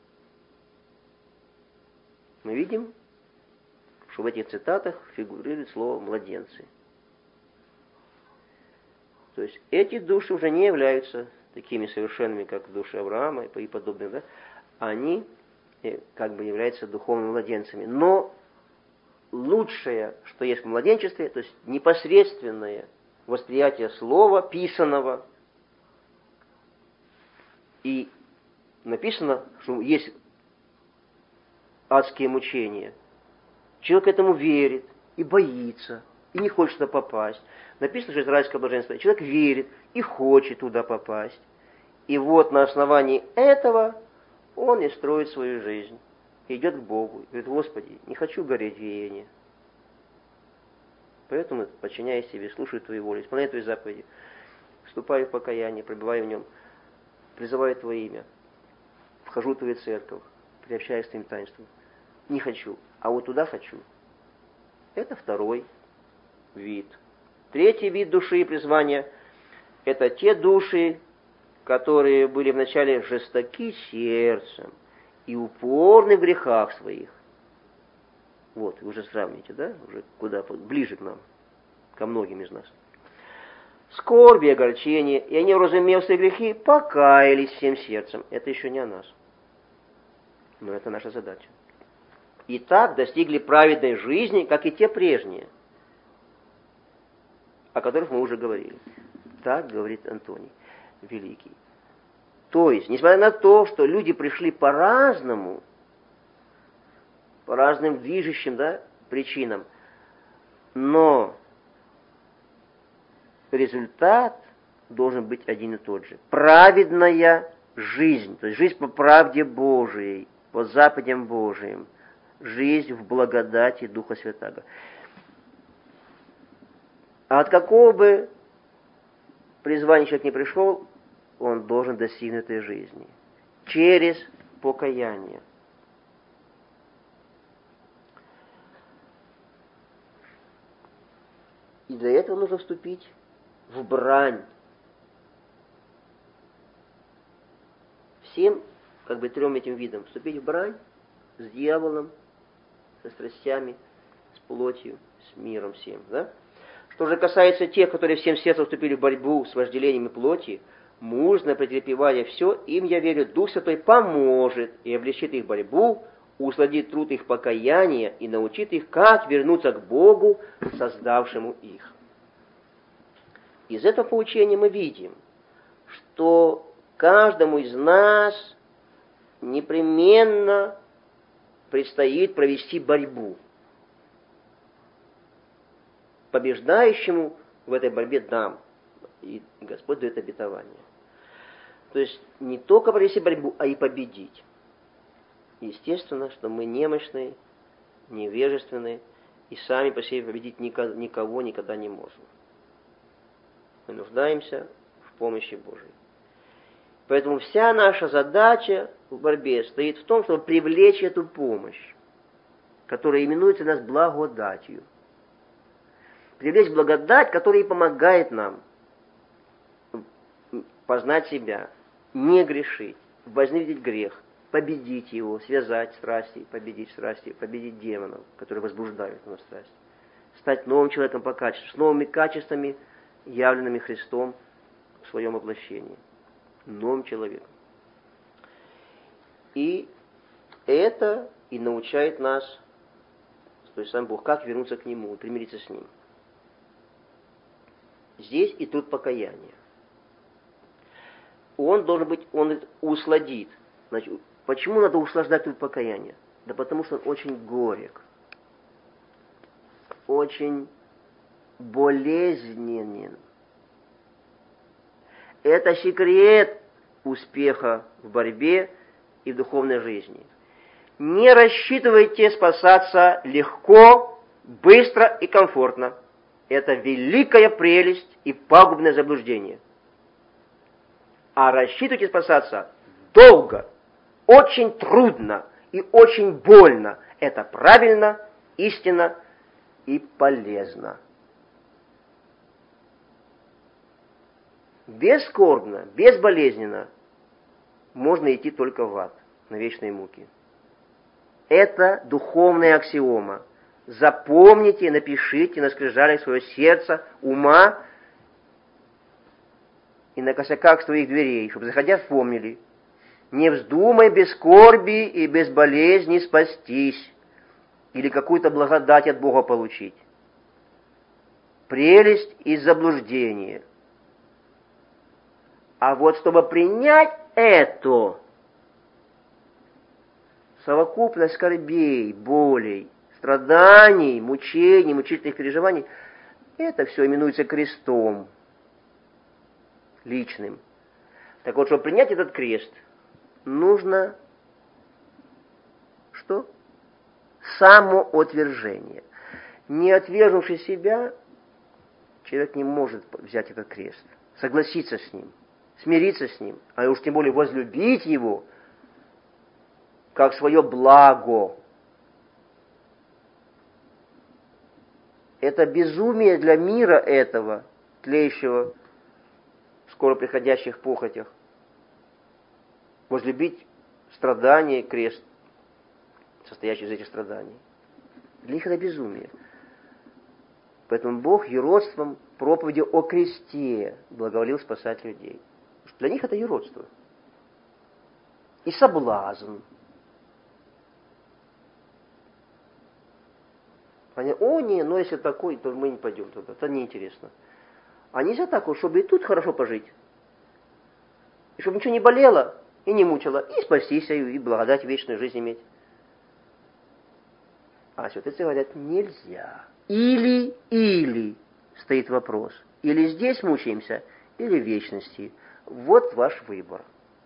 Мы видим, что в этих цитатах фигурирует слово «младенцы». То есть эти души уже не являются такими совершенными, как души Авраама и подобных, да? Они как бы являются духовными младенцами. Но лучшее, что есть в младенчестве, то есть непосредственное восприятие слова, писанного, и написано, что есть адские мучения. Человек этому верит и боится, и не хочет туда попасть. Написано, что есть райское блаженство. И человек верит и хочет туда попасть. И вот на основании этого он и строит свою жизнь. И идет к Богу. И говорит: Господи, не хочу гореть в гиене. Поэтому, подчиняясь себе, слушаю Твою волю, исполняю Твои заповеди, вступаю в покаяние, пробиваю в нем, призываю Твое имя, вхожу в Твою церковь, приобщаюсь к Твоим таинствам. Не хочу, а вот туда хочу. Это второй вид. Третий вид души и призвания – это те души, которые были вначале жестоки сердцем и упорны в грехах своих. Вот, вы уже сравните, да? Уже куда ближе к нам, ко многим из нас. Скорби, огорчение, и они, уразумев свои грехи, покаялись всем сердцем. Это еще не о нас. Но это наша задача. И так достигли праведной жизни, как и те прежние, о которых мы уже говорили. Так говорит Антоний Великий. То есть, несмотря на то, что люди пришли по-разному, по разным движущим, да, причинам, но результат должен быть один и тот же. Праведная жизнь, то есть жизнь по правде Божией, по заповедям Божиим, жизнь в благодати Духа Святаго. А от какого бы призвания человек не пришел, он должен достигнуть этой жизни через покаяние. И для этого нужно вступить в брань. Всем, как бы трем этим видам, вступить в брань с дьяволом, со страстями, с плотью, с миром всем, да? Что же касается тех, которые всем сердцем вступили в борьбу с вожделениями плоти, мужественно претерпевая все, им, я верю, Дух Святой поможет и облегчит их борьбу, усладит труд их покаяния и научит их, как вернуться к Богу, создавшему их. Из этого поучения мы видим, что каждому из нас непременно предстоит провести борьбу. Побеждающему в этой борьбе дам. И Господь дает обетование. То есть не только провести борьбу, а и победить. Естественно, что мы немощные, невежественные, и сами по себе победить никого никогда не можем. Мы нуждаемся в помощи Божией. Поэтому вся наша задача в борьбе стоит в том, чтобы привлечь эту помощь, которая именуется у нас благодатью. Привлечь благодать, которая и помогает нам познать себя, не грешить, возненавидеть грех победить его, связать страсти, победить страсти, победить демонов, которые возбуждают нас страсть. Стать новым человеком по качеству, с новыми качествами, явленными Христом в своем воплощении. Новым человеком. И это и научает нас, то есть сам Бог, как вернуться к Нему, примириться с Ним. Здесь и тут покаяние. Он должен быть, он усладит. Значит, почему надо услаждать тут покаяние? Да потому что он очень горек. Очень болезненен. Это секрет успеха в борьбе и в духовной жизни. Не рассчитывайте спасаться легко, быстро и комфортно. Это великая прелесть и пагубное заблуждение. А рассчитывайте спасаться долго, очень трудно и очень больно. Это правильно, истинно и полезно. Бескорбно, безболезненно можно идти только в ад, на вечные муки. Это духовная аксиома. Запомните, напишите на скрижалях своего сердца, ума и на косяках своих дверей, чтобы, заходя, помнили. Не вздумай без скорби и без болезни спастись или какую-то благодать от Бога получить. Прелесть и заблуждение. А вот чтобы принять это, совокупность скорбей, болей, страданий, мучений, мучительных переживаний, это все именуется крестом личным. Так вот, чтобы принять этот крест, нужно что? Самоотвержение. Не отвергнувши себя, человек не может взять этот крест, согласиться с ним, смириться с ним, а уж тем более возлюбить его, как свое благо. Это безумие для мира этого, тлеющего в скоро приходящих похотях. Возлюбить страдание, крест, состоящий из этих страданий. Для них это безумие. Поэтому Бог юродством проповеди о кресте благоволил спасать людей. Для них это юродство. И соблазн. Они, о, не, но если такой, то мы не пойдем туда. Это неинтересно. А нельзя так вот, чтобы и тут хорошо пожить. И чтобы ничего не болело и не мучило. И спастись, и благодать вечную жизнь иметь. А святые говорят, нельзя. Или, или, стоит вопрос. Или здесь мучаемся, или в вечности. Вот ваш выбор.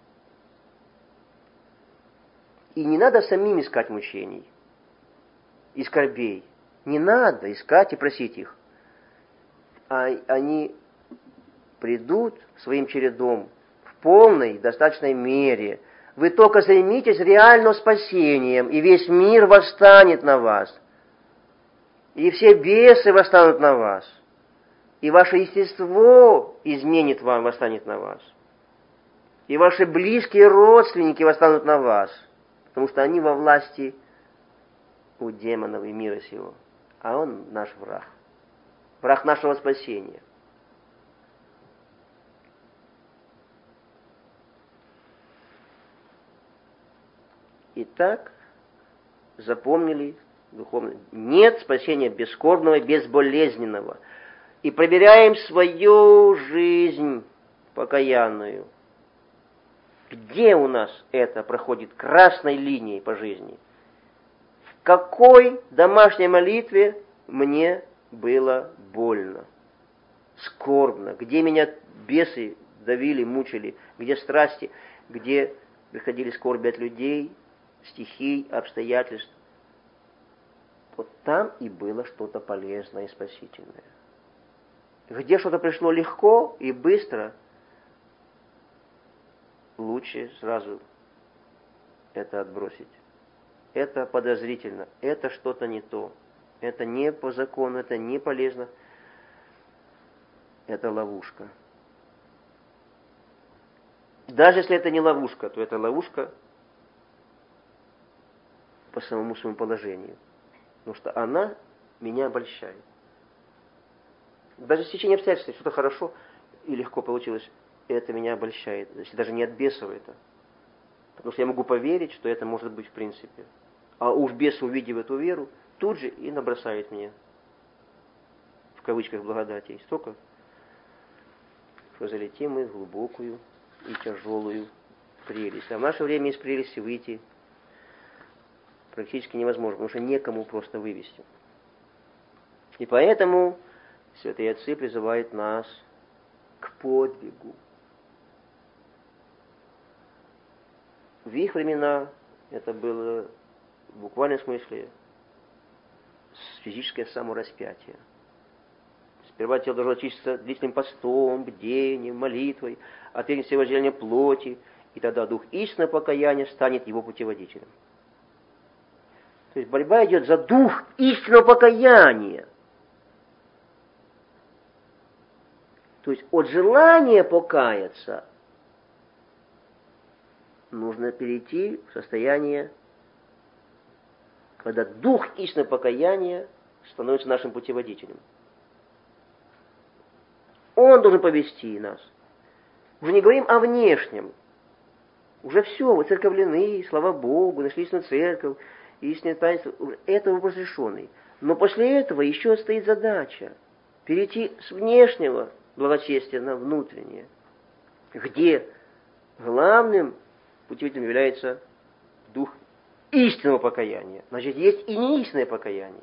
И не надо самим искать мучений и скорбей. Не надо искать и просить их. А они придут своим чередом в полной, достаточной мере. Вы только займитесь реальным спасением, и весь мир восстанет на вас. И все бесы восстанут на вас. И ваше естество изменит вам, восстанет на вас. И ваши близкие родственники восстанут на вас. Потому что они во власти у демонов и мира сего. А он наш враг. Враг нашего спасения. Итак, запомнили духовно. Нет спасения бескорбного и безболезненного. И проверяем свою жизнь покаянную. Где у нас это проходит красной линией по жизни? В какой домашней молитве мне было больно, скорбно? Где меня бесы давили, мучили? Где страсти? Где приходили скорби от людей, стихий, обстоятельств? Вот там и было что-то полезное и спасительное. Где что-то пришло легко и быстро, лучше сразу это отбросить. Это подозрительно, это что-то не то, это не по закону, это не полезно, это ловушка. Даже если это не ловушка, то это ловушка по самому своему положению. Потому что она меня обольщает. Даже в течение обстоятельств что-то хорошо и легко получилось, это меня обольщает. Если даже не от бесов это. Потому что я могу поверить, что это может быть в принципе. А уж бес, увидев эту веру, тут же и набросает мне, в кавычках, благодати. Столько, что залетим мы в глубокую и тяжелую прелесть. А в наше время из прелести выйти практически невозможно, потому что некому просто вывести. И поэтому святые отцы призывают нас к подвигу. В их времена это было в буквальном смысле физическое самораспятие. Сперва тело должно очиститься длительным постом, бдением, молитвой, отвергнуть все вожделения плоти, и тогда дух истинного покаяния станет его путеводителем. То есть борьба идет за дух истинного покаяния. То есть от желания покаяться нужно перейти в состояние, когда дух истинного покаяния становится нашим путеводителем. Он должен повести нас. Уже не говорим о внешнем. Уже все, вы церковлены, слава Богу, нашли истинную церковь, истинное таинство. Это вопрос решенный. Но после этого еще стоит задача перейти с внешнего благочестия на внутреннее, где главным путеводителем является дух истинного покаяния. Значит, есть и неистинное покаяние.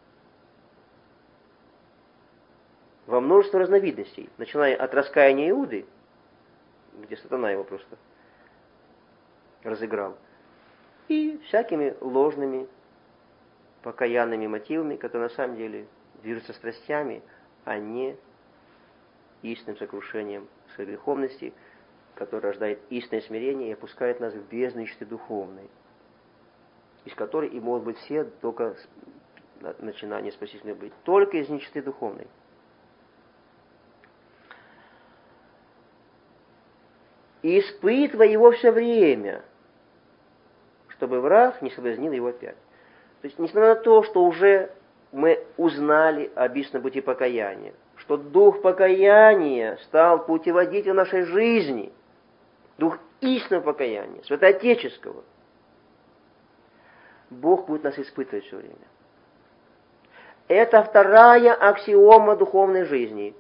Во множество разновидностей, начиная от раскаяния Иуды, где сатана его просто разыграл, и всякими ложными покаянными мотивами, которые на самом деле движутся страстями, а не истинным сокрушением своей греховности, который рождает истинное смирение и опускает нас в бездну нищеты духовной, из которой и могут быть все только начинания спасительные быть, только из нищеты духовной. И испытывая его все время, чтобы враг не соблазнил его опять. То есть, несмотря на то, что уже мы узнали об истинном пути покаяния, что дух покаяния стал путеводителем нашей жизни, дух истинного покаяния, святоотеческого, Бог будет нас испытывать все время. Это вторая аксиома духовной жизни.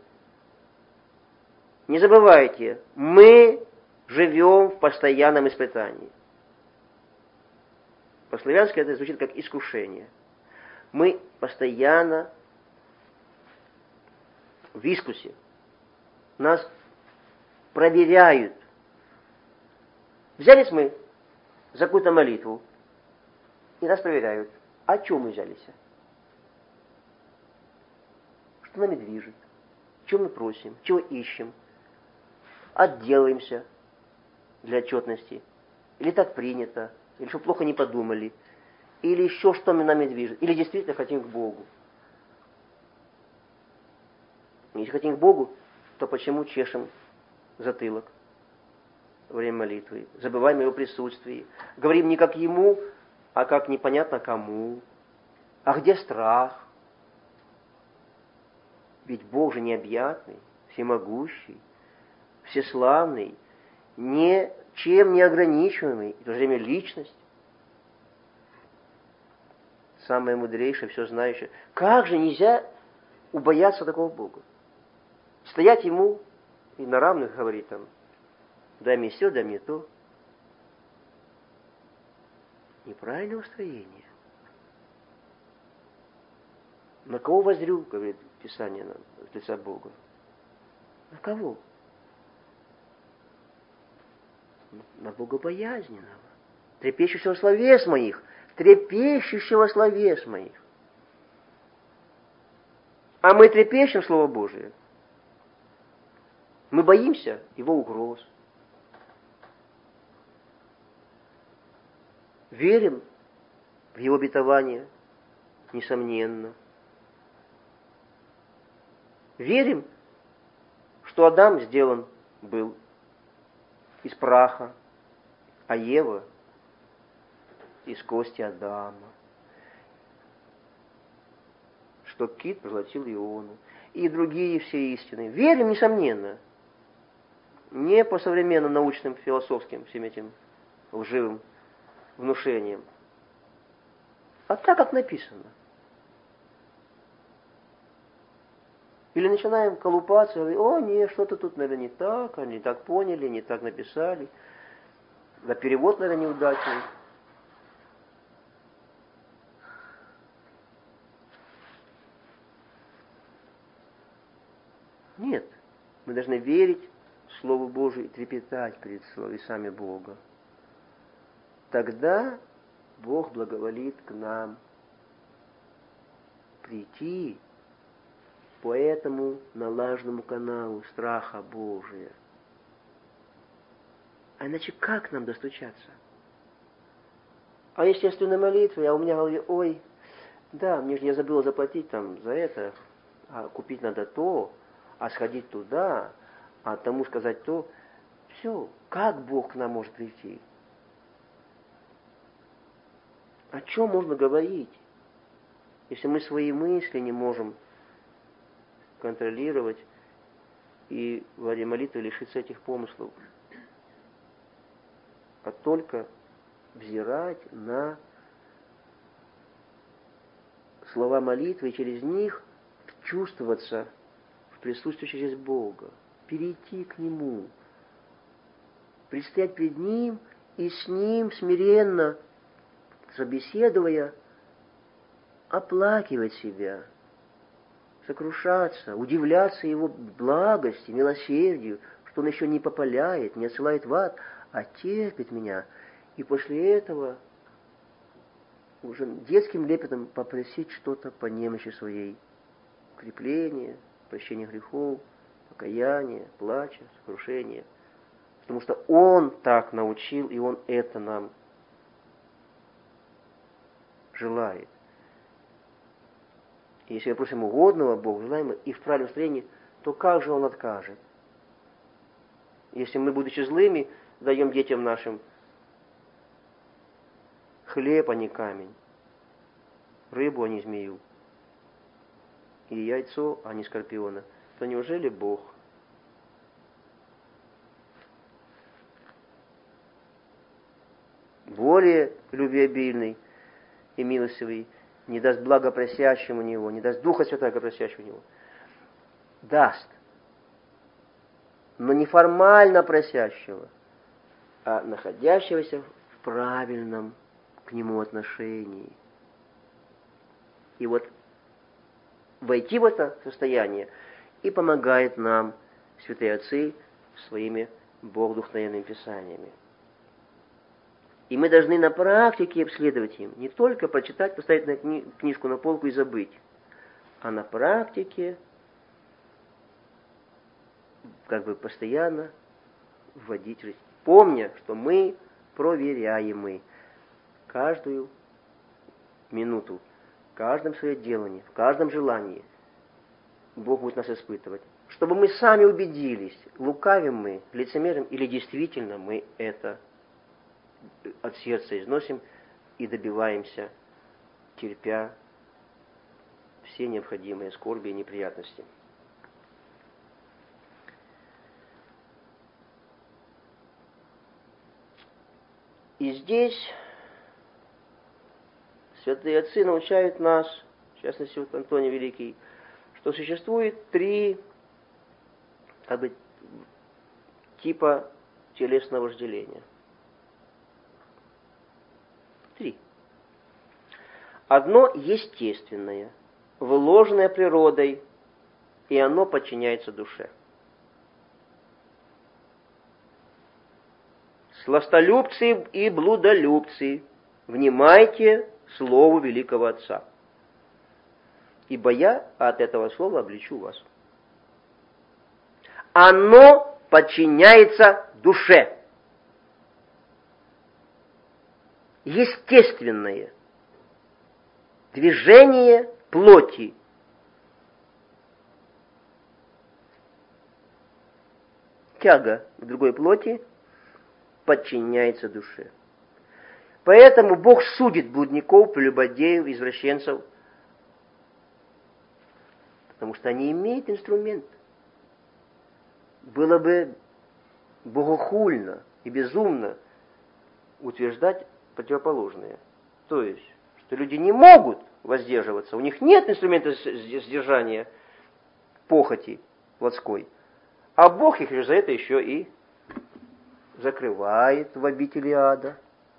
Не забывайте, мы живем в постоянном испытании. По-славянски это звучит как искушение. Мы постоянно в искусе. Нас проверяют. Взялись мы за какую-то молитву, и нас проверяют. О чем мы взялись? Что нами движет? Чем мы просим? Чего ищем? Отделаемся для отчетности? Или так принято? Или что плохо не подумали? Или еще что нами движет? Или действительно хотим к Богу? Если хотим к Богу, то почему чешем затылок во время молитвы? Забываем о Его присутствии. Говорим не как Ему, а как непонятно кому. А где страх? Ведь Бог же необъятный, всемогущий, всеславный, ничем не ограничиваемый, и в то же время личность. Самое мудрейшее, все знающее. Как же нельзя убояться такого Бога? Стоять Ему и на равных говорить там, дай мне все, дай мне то. Неправильное устроение. На кого воззрю, говорит Писание от лица Бога? На кого? На богобоязненного, трепещущего словес моих, трепещущего словес моих. А мы трепещем Слово Божие. Мы боимся Его угроз. Верим в Его обетование, несомненно. Верим, что Адам сделан был из праха, а Ева из кости Адама, что кит проглотил Иону, и другие все истины. Верим, несомненно, не по современным научным, философским всем этим лживым внушениям, а так, как написано. Или начинаем колупаться, говорить: о, нет, что-то тут, наверное, не так, они не так поняли, не так написали, да перевод, наверное, неудачный. Нет, мы должны верить в Слово Божие и трепетать перед словесами Бога. Тогда Бог благоволит к нам прийти по этому налаженному каналу страха Божия. А иначе как нам достучаться? А естественная молитва, а у меня в голове: ой, да, мне же я забыла заплатить там за это, а купить надо то, а сходить туда, а тому сказать то. Все, как Бог к нам может прийти? О чем можно говорить, если мы свои мысли не можем контролировать и во время молитвы лишиться этих помыслов, а только взирать на слова молитвы и через них чувствоваться в присутствии через Бога, перейти к Нему, предстоять перед Ним и с Ним смиренно, собеседуя, оплакивать себя, сокрушаться, удивляться Его благости, милосердию, что Он еще не попаляет, не отсылает в ад, а терпит меня. И после этого уже детским лепетом попросить что-то по немощи своей. Укрепление, прощение грехов, покаяние, плача, сокрушение. Потому что Он так научил, и Он это нам желает. И если мы просим угодного Богу, желаем и в правильном настроении, то как же Он откажет? Если мы, будучи злыми, даем детям нашим хлеб, а не камень, рыбу, а не змею, и яйцо, а не скорпиона, то неужели Бог более любвеобильный и милостивый не даст благо просящему Него, не даст Духа Святаго просящему Него? Даст. Но не формально просящего, а находящегося в правильном к Нему отношении. И вот войти в это состояние и помогает нам святые отцы своими богодухновенными писаниями. И мы должны на практике обследовать им, не только прочитать, поставить на кни- книжку на полку и забыть, а на практике как бы постоянно вводить жизнь. Помня, что мы проверяемы каждую минуту, в каждом своем делании, в каждом желании. Бог будет нас испытывать. Чтобы мы сами убедились, лукавим мы, лицемерим, или действительно мы это от сердца износим и добиваемся, терпя все необходимые скорби и неприятности. И здесь святые отцы научают нас, в частности, вот Антоний Великий, что существует три как бы, типа телесного вожделения. Три. Одно естественное, вложенное природой, и оно подчиняется душе. Сластолюбцы и блудолюбцы, внимайте слову великого Отца, ибо я от этого слова обличу вас. Оно подчиняется душе. Естественное движение плоти. Тяга к другой плоти подчиняется душе. Поэтому Бог судит блудников, прелюбодеев, извращенцев, потому что они имеют инструмент. Было бы богохульно и безумно утверждать противоположное. То есть, что люди не могут воздерживаться, у них нет инструмента сдержания похоти плотской, а Бог их за это еще и закрывает в обители ада.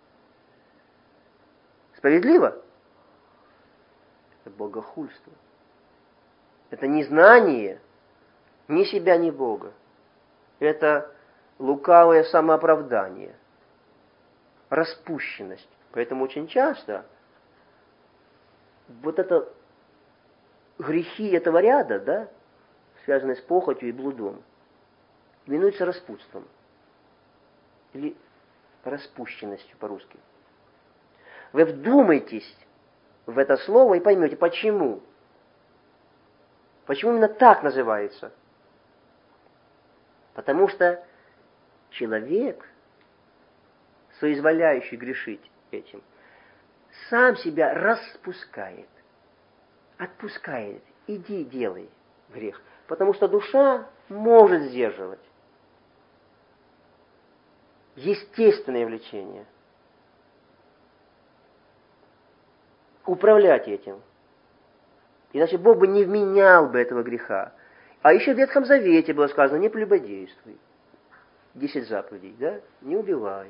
Справедливо? Это богохульство. Это незнание ни себя, ни Бога. Это лукавое самооправдание, распущенность. Поэтому очень часто вот это грехи этого ряда, да, связанные с похотью и блудом, именуются распутством или распущенностью по-русски. Вы вдумайтесь в это слово и поймете, почему. Почему именно так называется? Потому что человек, соизволяющий грешить этим, сам себя распускает, отпускает. Иди, делай грех. Потому что душа может сдерживать. Естественное влечение. Управлять этим. Иначе Бог бы не вменял бы этого греха. А еще в Ветхом Завете было сказано: не прелюбодействуй. Десять заповедей, да? Не убивай.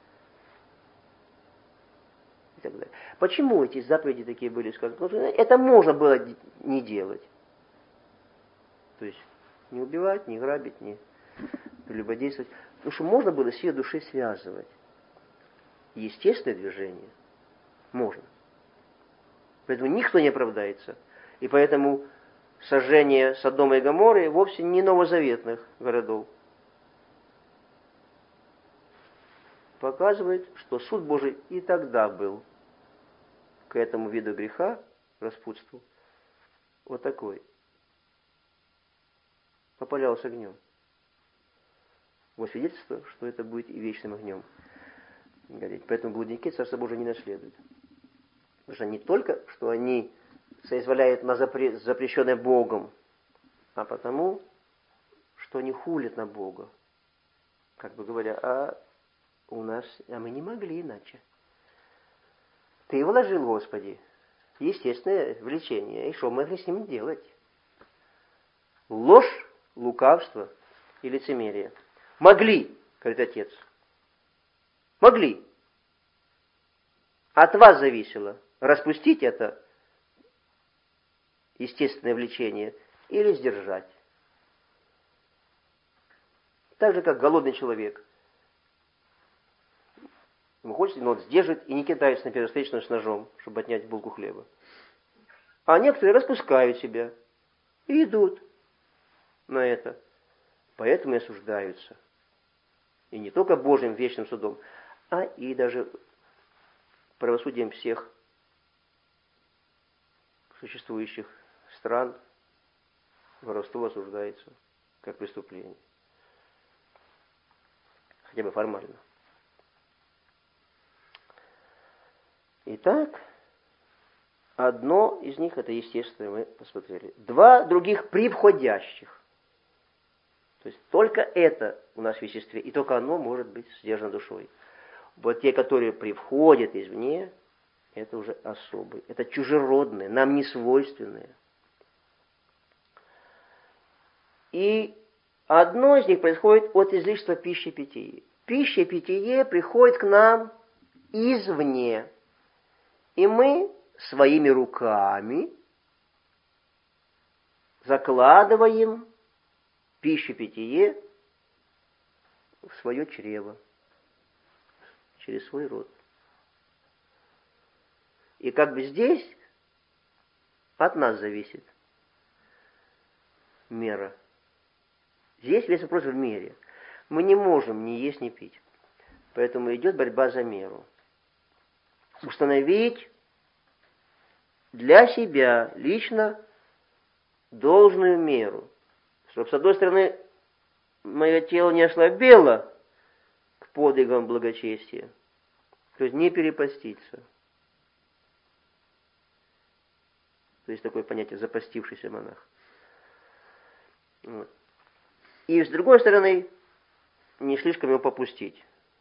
И так далее. Почему эти заповеди такие были сказаны? Потому что это можно было не делать. То есть не убивать, не грабить, не прелюбодействовать. Потому что можно было с ее душой связывать. Естественное движение можно. Поэтому никто не оправдается. И поэтому сожжение Содома и Гоморры вовсе не новозаветных городов. Показывает, что суд Божий и тогда был к этому виду греха, распутству, вот такой. Попалялось огнем. Вот свидетельство, что это будет и вечным огнем гореть. Поэтому блудники Царство Божие не наследуют. Потому что не только, что они соизволяют на запре- запрещенное Богом, а потому, что они хулят на Бога. Как бы говоря, а у нас, а мы не могли иначе. Ты вложил, Господи, естественное влечение, и что мы могли с ним делать? Ложь, лукавство и лицемерие. Могли, говорит Отец. Могли. От вас зависело, распустить это естественное влечение или сдержать. Так же, как голодный человек. Ему хочется, но он сдержит и не кидается на первую встречную с ножом, чтобы отнять булку хлеба. А некоторые распускают себя и идут на это. Поэтому и осуждаются. И не только Божьим вечным судом, а и даже правосудием всех существующих стран. Воровство осуждается как преступление. Хотя бы формально. Итак, одно из них, это естественное, мы посмотрели. Два других превходящих. То есть только это у нас в веществе, и только оно может быть сдержано душой. Вот те, которые привходят извне, это уже особые. Это чужеродные, нам не свойственные. И одно из них происходит от излишества пищи и питья. Пища и питье приходит к нам извне. И мы своими руками закладываем пищу и питье в свое чрево, через свой рот. И как бы здесь от нас зависит мера. Здесь весь вопрос в мере. Мы не можем ни есть, ни пить. Поэтому идет борьба за меру. Установить для себя лично должную меру. Чтобы, с одной стороны, мое тело не ослабело к подвигам благочестия, То есть не перепоститься. То есть такое понятие запостившийся монах. Вот. И с другой стороны, не слишком его попустить.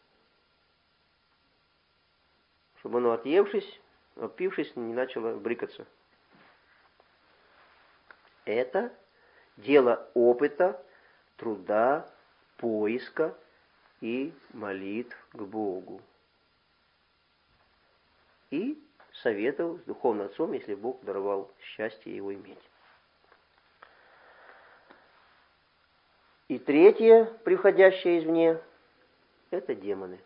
Чтобы оно, отъевшись, опившись, не начало брыкаться. Это дело опыта, труда, поиска и молитв к Богу. И советов с духовным отцом, если Бог даровал счастье его иметь. И третье, приходящее извне, это демоны,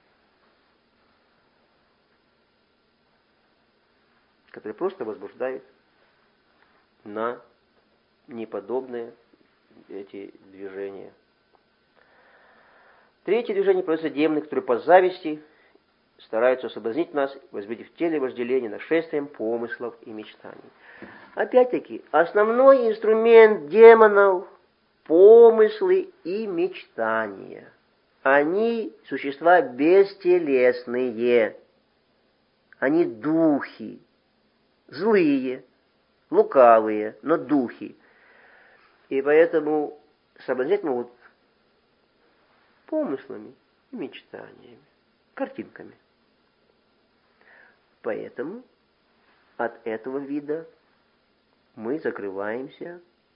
которые просто возбуждают на неподобные эти движения. Третье движение производят демоны, которые по зависти стараются соблазнить нас, возбудить в теле вожделение нашествием помыслов и мечтаний. Опять-таки, основной инструмент демонов – помыслы и мечтания. Они существа бестелесные. Они духи, злые, лукавые, но духи. И поэтому соблазнять могут помыслами и мечтаниями, картинками. Поэтому от этого вида мы закрываемся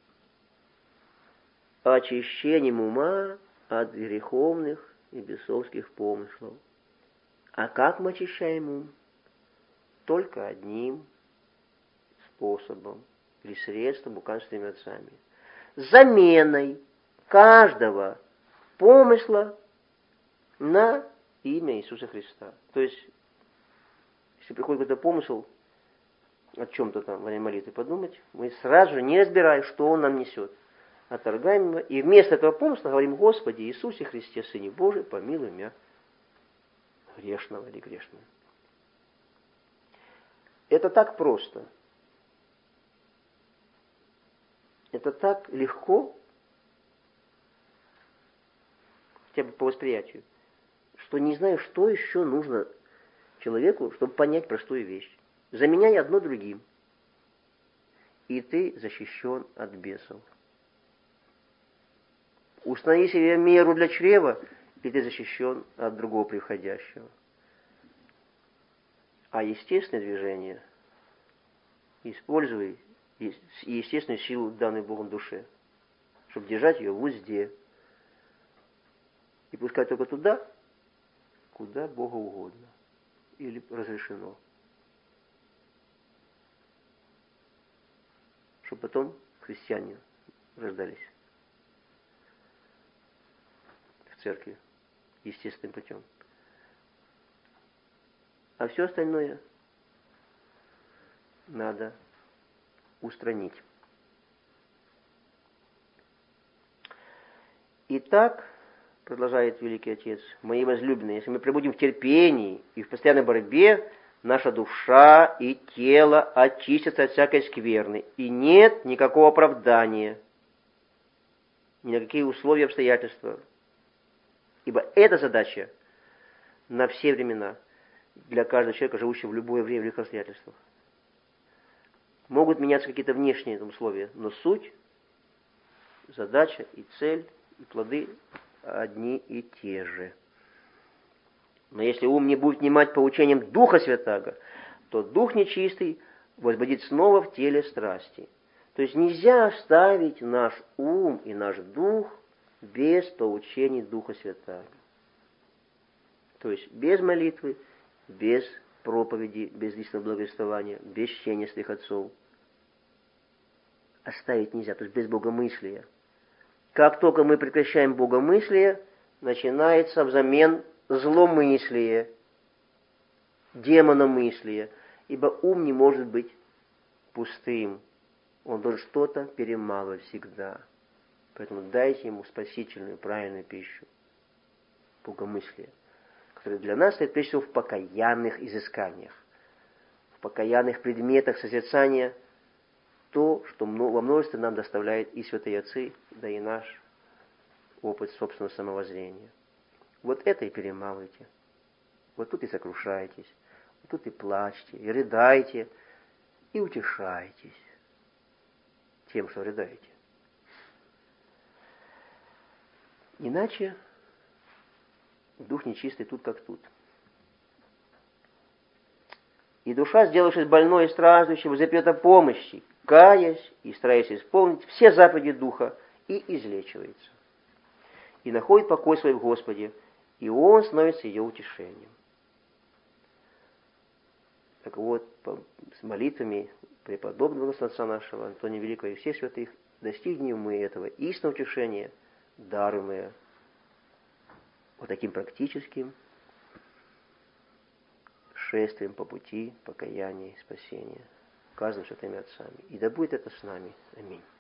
очищением ума от греховных и бесовских помыслов. А как мы очищаем ум? Только одним способом или средством, указанными отцами. Заменой каждого помысла на имя Иисуса Христа. То есть, если приходит какой-то помысл о чем-то там во время молитвы подумать, мы сразу же, не разбирая, что он нам несет, отторгаем его, и вместо этого помысла говорим: Господи Иисусе Христе, Сыне Божий, помилуй меня, грешного или грешного. Это так просто. Это так легко, хотя бы по восприятию, что не знаю, что еще нужно человеку, чтобы понять простую вещь. Заменяй одно другим, и ты защищен от бесов. Установи себе меру для чрева, и ты защищен от другого приходящего. А естественное движение используй естественную силу, данную Богом душе, чтобы держать ее в узде и пускать только туда, куда Богу угодно или разрешено. Чтобы потом христиане рождались в церкви естественным путем. А все остальное надо устранить. Итак, продолжает Великий Отец, мои возлюбленные, если мы пребудем в терпении и в постоянной борьбе, наша душа и тело очистятся от всякой скверны, и нет никакого оправдания, ни на какие условия, обстоятельства. Ибо эта задача на все времена для каждого человека, живущего в любое время, в любых обстоятельствах. Могут меняться какие-то внешние условия, но суть, задача и цель, и плоды одни и те же. Но если ум не будет внимать поучениям Духа Святаго, то Дух нечистый возбудит снова в теле страсти. То есть нельзя оставить наш ум и наш дух без поучений Духа Святаго. То есть без молитвы, без проповеди, без личного благовествования, без чтения святых отцов. Оставить нельзя, то есть без богомыслия. Как только мы прекращаем богомыслие, начинается взамен зломыслие, демономыслие, ибо ум не может быть пустым. Он должен что-то перемалывать всегда. Поэтому дайте ему спасительную, правильную пищу, богомыслие, которое для нас стоит прежде всего в покаянных изысканиях, в покаянных предметах созерцания, то, что во множестве нам доставляет и святые отцы, да и наш опыт собственного самовоззрения. Вот это и перемалывайте. Вот тут и сокрушаетесь, вот тут и плачете, и рыдаете, и утешаетесь тем, что рыдаете. Иначе дух нечистый тут как тут. И душа, сделавшись больной и страждущим, возопьет о помощи, каясь и стараясь исполнить все заповеди Духа, и излечивается. И находит покой свой в Господе, и Он становится ее утешением. Так вот, с молитвами преподобного отца нашего Антония Великого и всех святых достигнем мы этого истинного утешения, даруемое вот таким практическим шествием по пути покаяния и спасения, указанным святыми отцами. И да будет это с нами. Аминь.